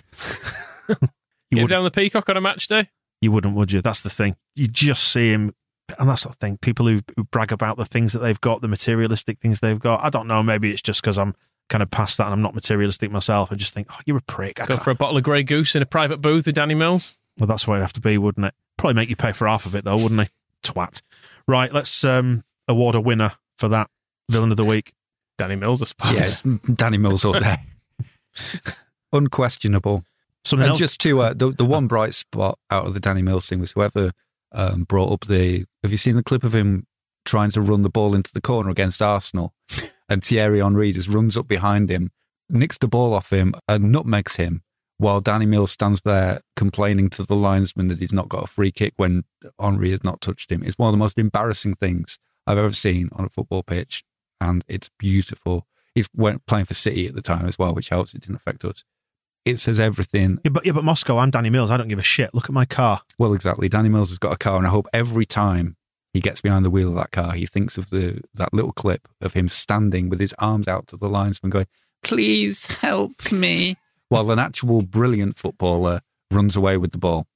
You Get would down the Peacock on a match day? You wouldn't, would you? That's the thing. You just see him, and that's the thing. People who, who brag about the things that they've got, the materialistic things they've got. I don't know, maybe it's just because I'm kind of past that and I'm not materialistic myself. I just think, oh, you're a prick. I Go can't. for a bottle of Grey Goose in a private booth with Danny Mills? Well, that's the way it'd have to be, wouldn't it? Probably make you pay for half of it, though, wouldn't he? Twat. Right, let's um, award a winner for that villain of the week? Danny Mills, I suppose. Yes, Danny Mills all day. Unquestionable. Something and else? just to, uh, the, the one bright spot out of the Danny Mills thing was whoever um, brought up the, have you seen the clip of him trying to run the ball into the corner against Arsenal? And Thierry Henry just runs up behind him, nicks the ball off him and nutmegs him, while Danny Mills stands there complaining to the linesman that he's not got a free kick when Henry has not touched him. It's one of the most embarrassing things I've ever seen on a football pitch, and it's beautiful. He's went playing for City at the time as well, which helps. It didn't affect us. It says everything. Yeah, but, yeah, but Moscow, I'm Danny Mills. I don't give a shit. Look at my car. Well, exactly. Danny Mills has got a car, and I hope every time he gets behind the wheel of that car, he thinks of the that little clip of him standing with his arms out to the linesman going, "Please help me," while an actual brilliant footballer runs away with the ball.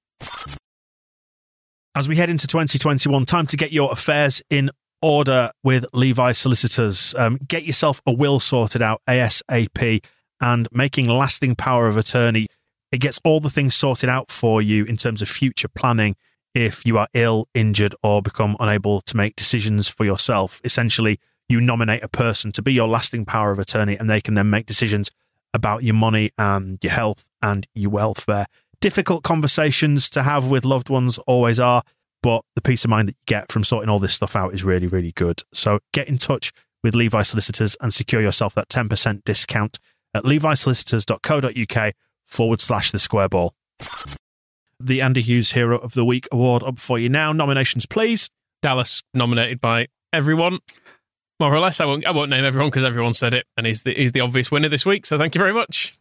As we head into twenty twenty-one, time to get your affairs in order with Levi Solicitors. Um, get yourself a will sorted out ASAP, and making lasting power of attorney, it gets all the things sorted out for you in terms of future planning if you are ill, injured, or become unable to make decisions for yourself. Essentially, you nominate a person to be your lasting power of attorney, and they can then make decisions about your money and your health and your welfare. Difficult conversations to have with loved ones always are, but the peace of mind that you get from sorting all this stuff out is really, really good. So get in touch with Levi Solicitors and secure yourself that ten percent discount at levisolicitors.co.uk forward slash the square ball. The Andy Hughes Hero of the Week award up for you now. Nominations, please. Dallas, nominated by everyone, more or less. I won't, I won't name everyone because everyone said it, and he's the, he's the obvious winner this week, so thank you very much.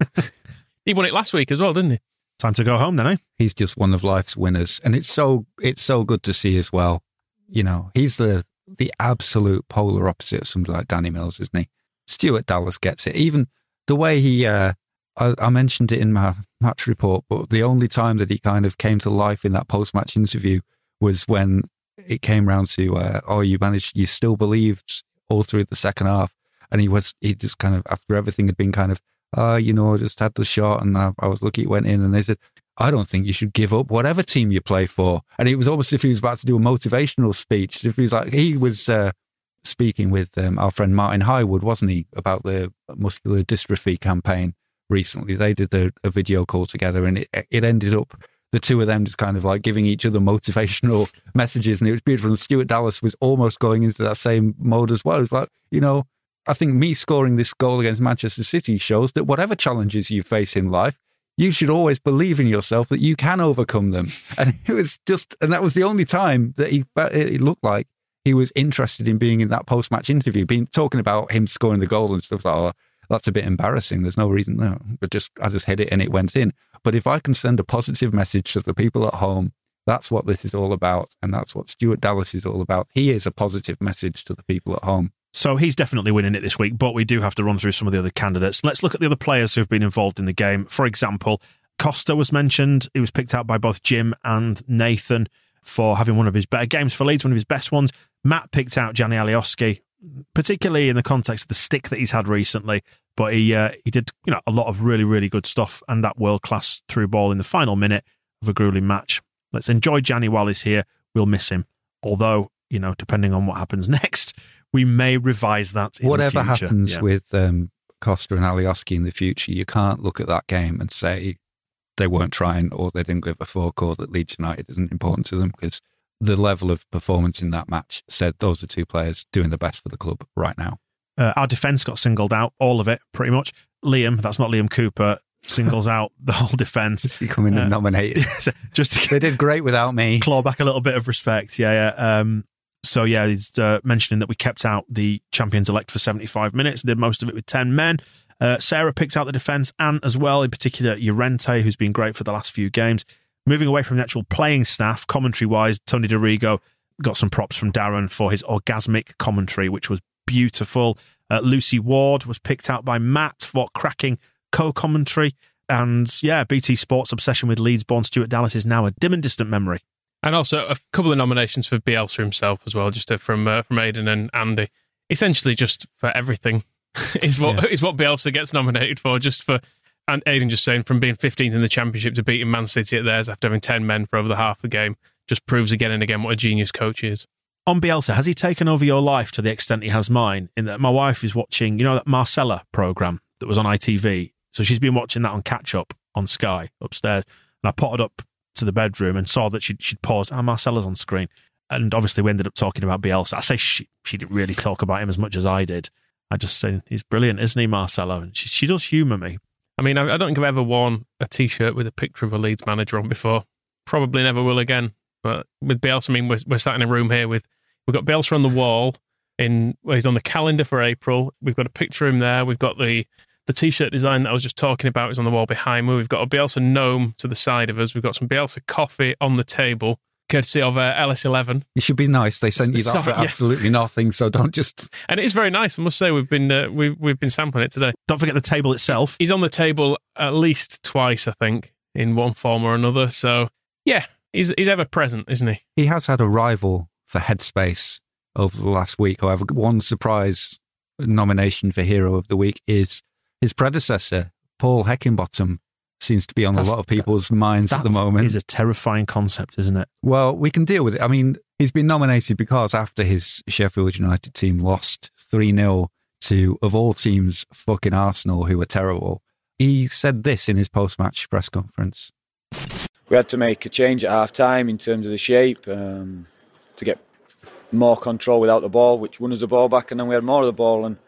He won it last week as well, didn't he? Time to go home then, eh? He's just one of life's winners, and it's so it's so good to see as well. You know, he's the the absolute polar opposite of somebody like Danny Mills, isn't he? Stuart Dallas gets it. Even the way he, uh, I, I mentioned it in my match report, but the only time that he kind of came to life in that post-match interview was when it came round to, uh, oh, you managed, you still believed all through the second half. And he was, he just kind of, after everything had been kind of, ah, uh, you know, I just had the shot and I, I was lucky it went in. And they said, I don't think you should give up whatever team you play for. And it was almost as if he was about to do a motivational speech. If he was like, he was uh, speaking with um, our friend Martin Highwood, wasn't he, about the muscular dystrophy campaign recently. They did a, a video call together, and it, it ended up the two of them just kind of like giving each other motivational messages. And it was beautiful. And Stuart Dallas was almost going into that same mode as well. It was like, you know, I think me scoring this goal against Manchester City shows that whatever challenges you face in life, you should always believe in yourself that you can overcome them. And it was just, and that was the only time that he, it looked like he was interested in being in that post-match interview, being talking about him scoring the goal and stuff like, oh, that's a bit embarrassing. There's no reason, no, but just, I just hit it and it went in. But if I can send a positive message to the people at home, that's what this is all about. And that's what Stuart Dallas is all about. He is a positive message to the people at home. So he's definitely winning it this week, but we do have to run through some of the other candidates. Let's look at the other players who've been involved in the game. For example, Costa was mentioned. He was picked out by both Jim and Nathan for having one of his better games for Leeds, one of his best ones. Matt picked out Gianni Alioski, particularly in the context of the stick that he's had recently. But he uh, he did you know a lot of really, really good stuff and that world-class through ball in the final minute of a grueling match. Let's enjoy Gianni while he's here. We'll miss him. Although, you know, depending on what happens next, we may revise that in Whatever the future. happens yeah. with um, Costa and Alioski in the future, you can't look at that game and say they weren't trying or they didn't give a fork or that Leeds United isn't important to them, because the level of performance in that match said those are two players doing the best for the club right now. Uh, our defence got singled out, all of it, pretty much. Liam, that's not Liam Cooper, singles out the whole defence. Just becoming uh, nominated. Just to they did great without me. Claw back a little bit of respect. Yeah, yeah. Um, so, yeah, he's uh, mentioning that we kept out the champions-elect for seventy-five minutes, did most of it with ten men. Uh, Sarah picked out the defence and as well, in particular, Llorente, who's been great for the last few games. Moving away from the actual playing staff, commentary-wise, Tony DeRigo got some props from Darren for his orgasmic commentary, which was beautiful. Uh, Lucy Ward was picked out by Matt for cracking co-commentary. And yeah, B T Sports' obsession with Leeds-born Stuart Dallas is now a dim and distant memory. And also a couple of nominations for Bielsa himself as well, just to, from uh, from Aidan and Andy. Essentially just for everything is what yeah. is what Bielsa gets nominated for, just for, and Aidan just saying, from being fifteenth in the Championship to beating Man City at theirs after having ten men for over the half the game, just proves again and again what a genius coach he is. On Bielsa, has he taken over your life to the extent he has mine? In that my wife is watching, you know, that Marcella programme that was on I T V. So she's been watching that on Catch Up on Sky upstairs. And I potted up to the bedroom and saw that she'd, she'd paused. Ah, Marcella's on screen. And obviously we ended up talking about Bielsa. I say she, she didn't really talk about him as much as I did. I just say, he's brilliant, isn't he, Marcella? And she, she does humour me. I mean, I, I don't think I've ever worn a T-shirt with a picture of a Leeds manager on before. Probably never will again. But with Bielsa, I mean, we're, we're sat in a room here with, we've got Bielsa on the wall. In well, he's on the calendar for April. We've got a picture of him there. We've got the the T-shirt design that I was just talking about is on the wall behind me. We've got a Bielsa gnome to the side of us. We've got some Bielsa coffee on the table, courtesy of uh, L S eleven. It should be nice. They sent you that So- for yeah. absolutely nothing, so don't just... And it is very nice, I must say. We've been uh, we've we've been sampling it today. Don't forget the table itself. He's on the table at least twice, I think, in one form or another. So yeah, he's he's ever present, isn't he? He has had a rival for headspace over the last week. However, one surprise nomination for Hero of the Week is his predecessor, Paul Heckingbottom. Seems to be on That's- a lot of people's minds at the moment. That is a terrifying concept, isn't it? Well, we can deal with it. I mean, he's been nominated because after his Sheffield United team lost three nil to, of all teams, fucking Arsenal, who were terrible, he said this in his post-match press conference. We had to make a change at half-time in terms of the shape um, to get more control without the ball, which won us the ball back, and then we had more of the ball, and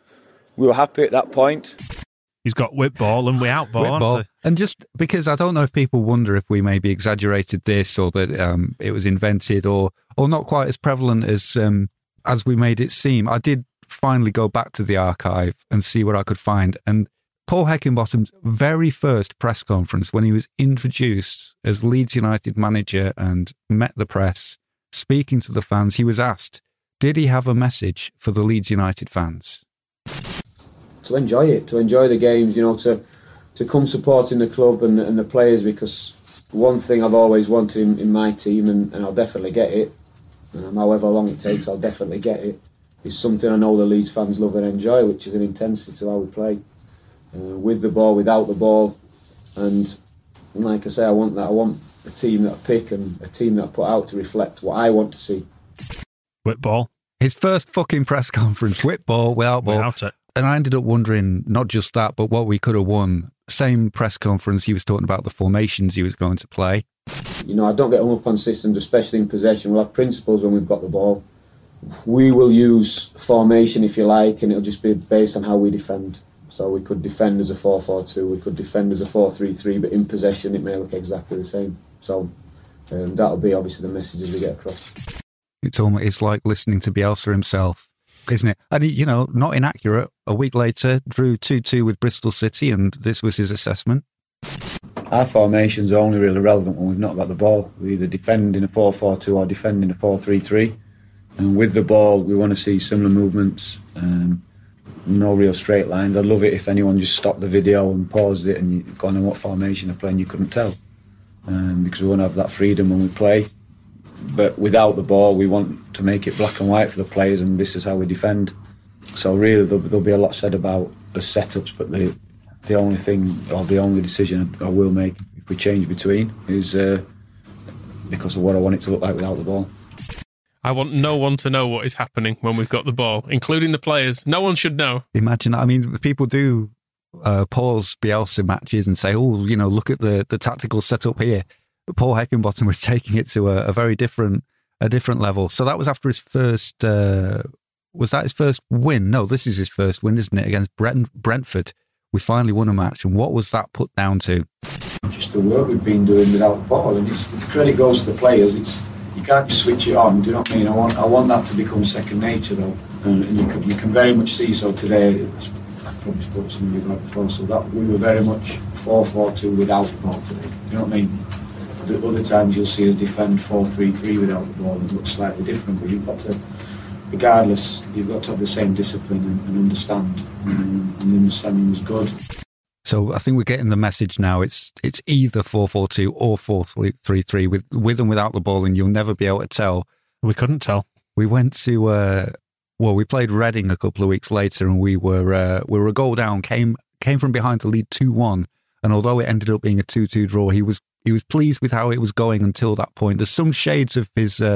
we were happy at that point. He's got whip ball and we out ball. Whip haven't ball. they? And just because I don't know if people wonder if we maybe exaggerated this or that um, it was invented or or not quite as prevalent as um, as we made it seem. I did finally go back to the archive and see what I could find. And Paul Heckingbottom's very first press conference, when he was introduced as Leeds United manager and met the press, speaking to the fans, he was asked, did he have a message for the Leeds United fans? To enjoy it, to enjoy the games, you know, to to come supporting the club and, and the players, because one thing I've always wanted in, in my team, and, and I'll definitely get it, um, however long it takes, I'll definitely get it, is something I know the Leeds fans love and enjoy, which is an intensity to how we play, uh, with the ball, without the ball, and, and like I say, I want that. I want a team that I pick and a team that I put out to reflect what I want to see. Whip ball. His first fucking press conference, whip ball, without ball. Without it. And I ended up wondering not just that, but what we could have won. Same press conference, he was talking about the formations he was going to play. You know, I don't get hung up on systems, especially in possession. We'll have principles when we've got the ball. We will use formation, if you like, and it'll just be based on how we defend. So we could defend as a four four two, we could defend as a four three three, but in possession it may look exactly the same. So um, that'll be obviously the messages we get across. It's almost, it's like listening to Bielsa himself, isn't it? And, he, you know, not inaccurate. A week later, drew two two with Bristol City, and this was his assessment. Our formation's are only really relevant when we've not got the ball. We either defend in a four four two or defend in a four three three. And with the ball, we want to see similar movements, um, no real straight lines. I'd love it if anyone just stopped the video and paused it and you'd gone on what formation they're playing, you couldn't tell. Um, because we want to have that freedom when we play. But without the ball, we want to make it black and white for the players, and this is how we defend. So really, there'll, there'll be a lot said about the setups, but the the only thing, or the only decision I will make if we change between is uh, because of what I want it to look like without the ball. I want no one to know what is happening when we've got the ball, including the players. No one should know. Imagine that. I mean, people do uh, pause Bielsa matches and say, oh, you know, look at the, the tactical setup here. But Paul Heckingbottom was taking it to a, a very different a different level. So that was after his first, uh, was that his first win? No, this is his first win, isn't it? Against Brent, Brentford. We finally won a match. And what was that put down to? Just the work we've been doing without the ball, and it's, the credit goes to the players. It's you can't just switch it on. Do you know what I mean? I want I want that to become second nature, though, and, and you can you can very much see so today. I've probably spoken to somebody about before, so that we were very much four four two without the ball today. Do you know what I mean? The other times you'll see us defend four three three without the ball, and it looks slightly different. But you've got to, regardless, you've got to have the same discipline and, and understand. And, and the understanding was good. So I think we're getting the message now. It's it's either four four two or four three three with with and without the ball, and you'll never be able to tell. We couldn't tell. We went to uh, well, we played Reading a couple of weeks later, and we were uh, we were a goal down. came came from behind to lead two one, and although it ended up being a two two draw, he was he was pleased with how it was going until that point. There's some shades of his uh,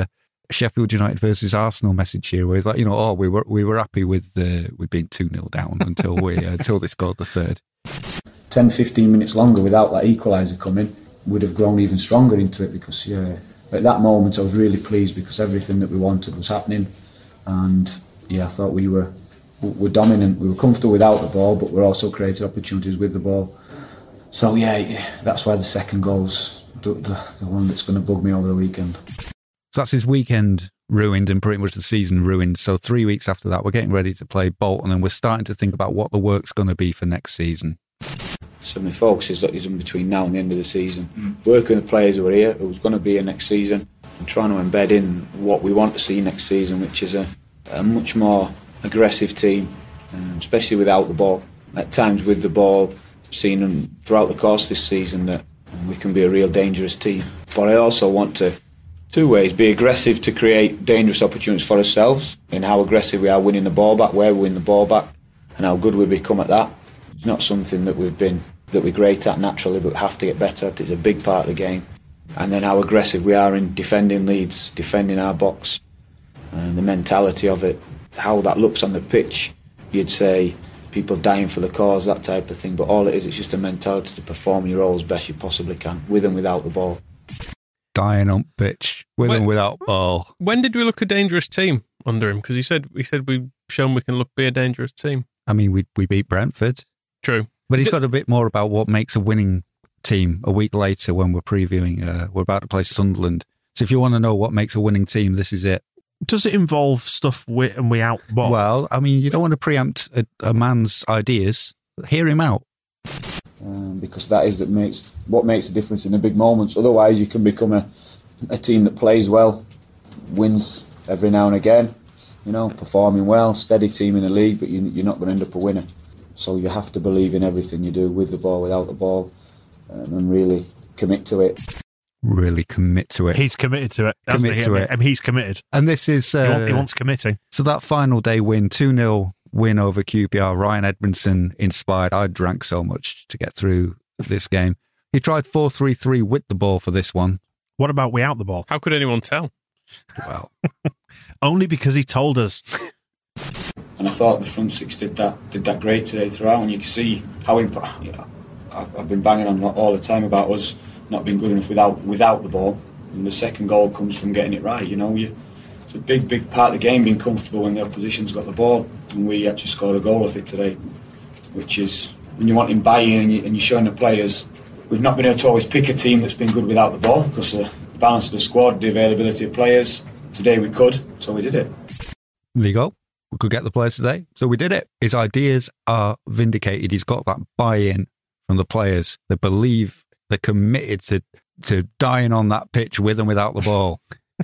Sheffield United versus Arsenal message here, where he's like, you know, oh, we were we were happy with uh, with being two nil down until we uh, until they scored the third. ten, fifteen minutes longer without that equaliser coming, would have grown even stronger into it, because yeah, at that moment I was really pleased because everything that we wanted was happening, and yeah, I thought we were were dominant. We were comfortable without the ball, but we're also creating opportunities with the ball. So yeah, that's why the second goal's the, the, the one that's going to bug me over the weekend. So that's his weekend ruined and pretty much the season ruined. So three weeks after that, we're getting ready to play Bolton, and we're starting to think about what the work's going to be for next season. So my focus is, is in between now and the end of the season. Mm. Working with the players who are here, who's going to be here next season, and trying to embed in what we want to see next season, which is a, a much more aggressive team, um, especially without the ball. At times with the ball, seen them throughout the course this season that we can be a real dangerous team. But I also want to, two ways, be aggressive to create dangerous opportunities for ourselves in how aggressive we are winning the ball back, where we win the ball back, and how good we become at that. It's not something that we've been, that we're great at naturally, but we have to get better at. It's a big part of the game. And then how aggressive we are in defending leads, defending our box, and the mentality of it, how that looks on the pitch. You'd say people dying for the cause, that type of thing, but all it is, it's just a mentality to perform your role as best you possibly can, with and without the ball. Dying on pitch, with when, and without ball. When did we look a dangerous team under him? Because he said he said we've shown we can look be a dangerous team. I mean, we we beat Brentford. True. But he's got a bit more about what makes a winning team a week later when we're previewing. Uh, we're about to play Sunderland. So if you want to know what makes a winning team, this is it. Does it involve stuff with and we out ball? Well, I mean, you don't want to preempt a, a man's ideas. Hear him out. Um, because that is that makes what makes a difference in the big moments. Otherwise, you can become a, a team that plays well, wins every now and again, you know, performing well, steady team in the league, but you, you're not going to end up a winner. So you have to believe in everything you do, with the ball, without the ball, um, and really commit to it. Really commit to it. He's committed to it. Commit to it. I mean, he's committed. And this is... Uh, he, wants, he wants committing. So that final day win, two nil win over Q P R, Ryan Edmondson inspired. I drank so much to get through this game. He tried four three three with the ball for this one. What about we out the ball? How could anyone tell? Well, only because he told us. And I thought the front six did that did that great today throughout, and you can see how imp- you know, I've been banging on all the time about us not being good enough without without the ball, and the second goal comes from getting it right. You know, you, it's a big, big part of the game being comfortable when the opposition's got the ball, and we actually scored a goal off it today, which is when you want in buy-in and, you, and you're showing the players. We've not been able to always pick a team that's been good without the ball because the balance of the squad, the availability of players. Today we could, so we did it. There you go. We could get the players today, so we did it. His ideas are vindicated. He's got that buy-in from the players. They believe, they're committed to, to dying on that pitch with and without the ball.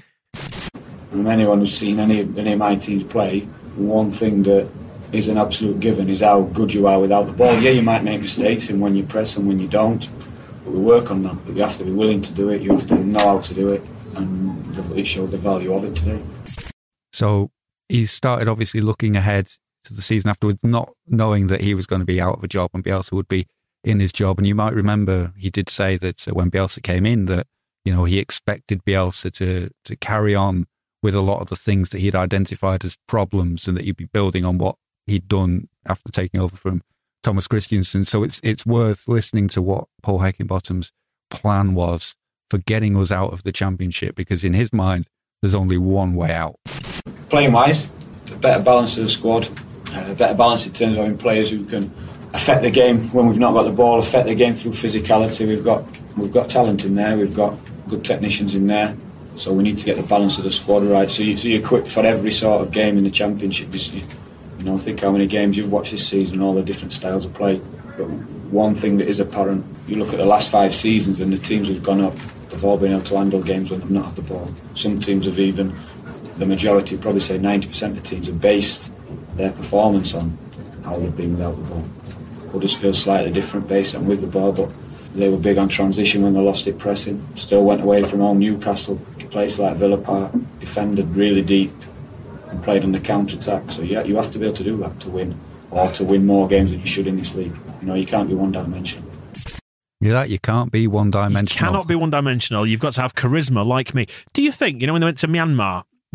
From anyone who's seen any, any of my teams play, one thing that is an absolute given is how good you are without the ball. Yeah, you might make mistakes in when you press and when you don't, but we work on that. But you have to be willing to do it, you have to know how to do it, and it showed the value of it today. So he's started obviously looking ahead to the season afterwards, not knowing that he was going to be out of a job and Bielsa would be in his job. And you might remember he did say that uh, when Bielsa came in that, you know, he expected Bielsa to to carry on with a lot of the things that he'd identified as problems and that he'd be building on what he'd done after taking over from Thomas Christiansen. So it's it's worth listening to what Paul Heckingbottom's plan was for getting us out of the Championship, because in his mind, there's only one way out. Playing wise, a better balance to the squad, a better balance in terms of having players who can affect the game when we've not got the ball, affect the game through physicality. We've got we've got talent in there, we've got good technicians in there, so we need to get the balance of the squad right. So, you, so you're equipped for every sort of game in the Championship. You, you know, think how many games you've watched this season, all the different styles of play. But one thing that is apparent, you look at the last five seasons and the teams who've gone up, they've all been able to handle games when they've not had the ball. Some teams have even, the majority, probably say ninety percent of teams, have based their performance on how they've been without the ball. Huddersfield slightly different, based on with the ball, but they were big on transition when they lost it pressing. Still went away from home. Newcastle, a place like Villa Park, defended really deep and played on the counter-attack. So yeah, you have to be able to do that to win, or to win more games than you should in this league. You know, you can't be one-dimensional. Yeah, you can't be one-dimensional. You cannot be one-dimensional. You've got to have charisma like me. Do you think, you know, when they went to Myanmar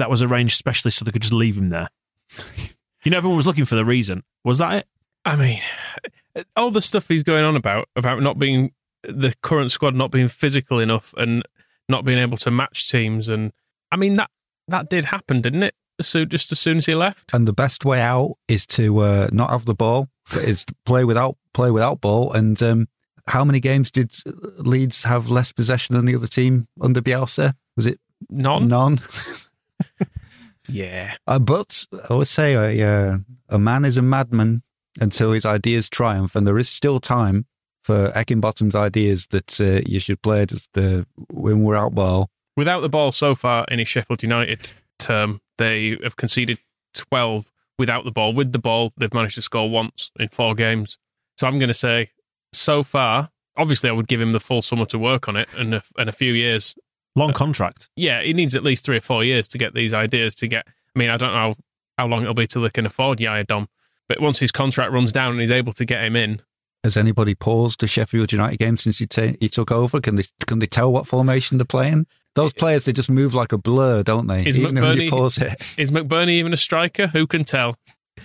that was arranged specially so they could just leave him there. You know, everyone was looking for the reason. Was that it? I mean, all the stuff he's going on about, about not being, the current squad not being physical enough and not being able to match teams. And I mean, that, that did happen, didn't it? So just as soon as he left. And the best way out is to uh, not have the ball, is to play without, play without ball. And um, how many games did Leeds have less possession than the other team under Bielsa? Was it none? None. Yeah. Uh, but I would say a, uh, a man is a madman until his ideas triumph, and there is still time for Heckingbottom's ideas that uh, you should play just uh, when we're out ball. Without the ball so far in his Sheffield United term, they have conceded twelve without the ball. With the ball, they've managed to score once in four games. So I'm going to say, so far, obviously I would give him the full summer to work on it and a, and a few years. Long contract. Yeah, he needs at least three or four years to get these ideas to get. I mean, I don't know how long it'll be till they can afford Yaya Dom, but once his contract runs down and he's able to get him in. Has anybody paused a Sheffield United game since he, ta- he took over? Can they can they tell what formation they're playing? Those players, they just move like a blur, don't they? Is even when you McBurney, pause it. Is McBurney even a striker? Who can tell?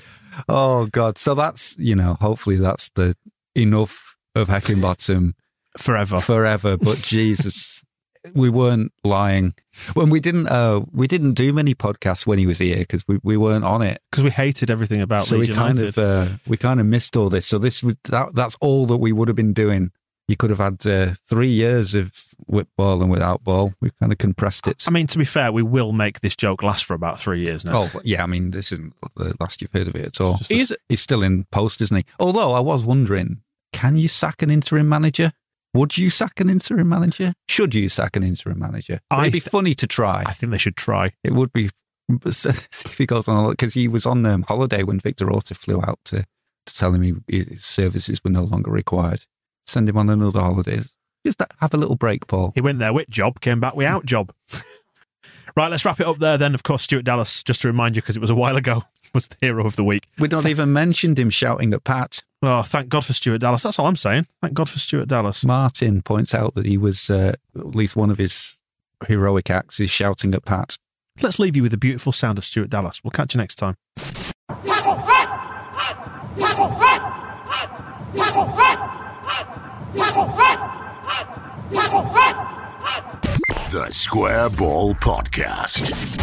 Oh, God. So that's, you know, hopefully that's the enough of Heckingbottom. Forever. Forever. But Jesus, we weren't lying. When we didn't uh, we didn't do many podcasts when he was here because we, we weren't on it. Because we hated everything about so Leeds we kind United. of uh, we kind of missed all this. So this was that, that's all that we would have been doing. You could have had uh, three years of with ball and without ball. We've kind of compressed it. I mean, to be fair, we will make this joke last for about three years now. Oh, yeah. I mean, this isn't the last you've heard of it at all. He's, He's still in post, isn't he? Although I was wondering, can you sack an interim manager? Would you sack an interim manager? Should you sack an interim manager? It'd I be th- funny to try. I think they should try. It would be, if he goes on, because he was on um, holiday when Victor Orta flew out to, to tell him he, his services were no longer required. Send him on another holiday. Just have a little break, Paul. He went there with job, came back with out job. Right, let's wrap it up there then. Of course, Stuart Dallas, just to remind you, because it was a while ago, was the hero of the week. We'd not even mentioned him shouting at Pat. Oh, thank God for Stuart Dallas. That's all I'm saying. Thank God for Stuart Dallas. Martin points out that he was, uh, at least one of his heroic acts is shouting at Pat. Let's leave you with the beautiful sound of Stuart Dallas. We'll catch you next time. The Square Ball Podcast.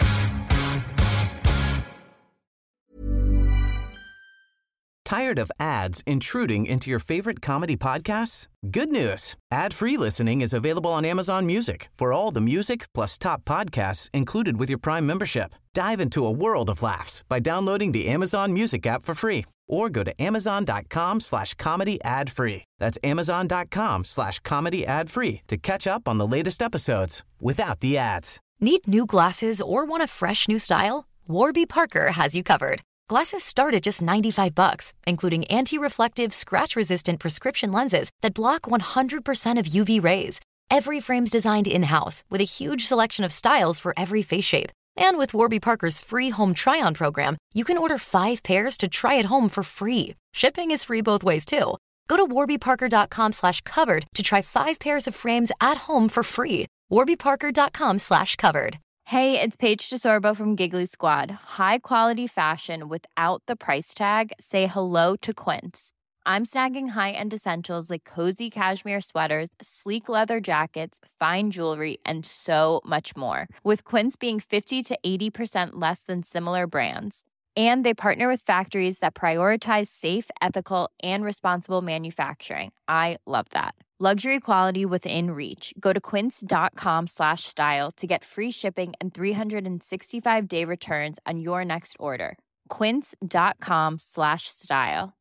Tired of ads intruding into your favorite comedy podcasts? Good news. Ad-free listening is available on Amazon Music for all the music plus top podcasts included with your Prime membership. Dive into a world of laughs by downloading the Amazon Music app for free or go to amazon.com slash comedy ad free. That's amazon.com slash comedy ad free to catch up on the latest episodes without the ads. Need new glasses or want a fresh new style? Warby Parker has you covered. Glasses start at just ninety-five bucks, including anti-reflective, scratch-resistant prescription lenses that block one hundred percent of U V rays. Every frame's designed in-house with a huge selection of styles for every face shape. And with Warby Parker's free home try-on program, you can order five pairs to try at home for free. Shipping is free both ways, too. Go to warbyparker.com slash covered to try five pairs of frames at home for free. warbyparker.com slash covered. Hey, it's Paige DeSorbo from Giggly Squad. High quality fashion without the price tag. Say hello to Quince. I'm snagging high-end essentials like cozy cashmere sweaters, sleek leather jackets, fine jewelry, and so much more. With Quince being fifty to eighty percent less than similar brands. And they partner with factories that prioritize safe, ethical, and responsible manufacturing. I love that. Luxury quality within reach. Go to quince.com slash style to get free shipping and three sixty-five day returns on your next order. Quince.com slash style.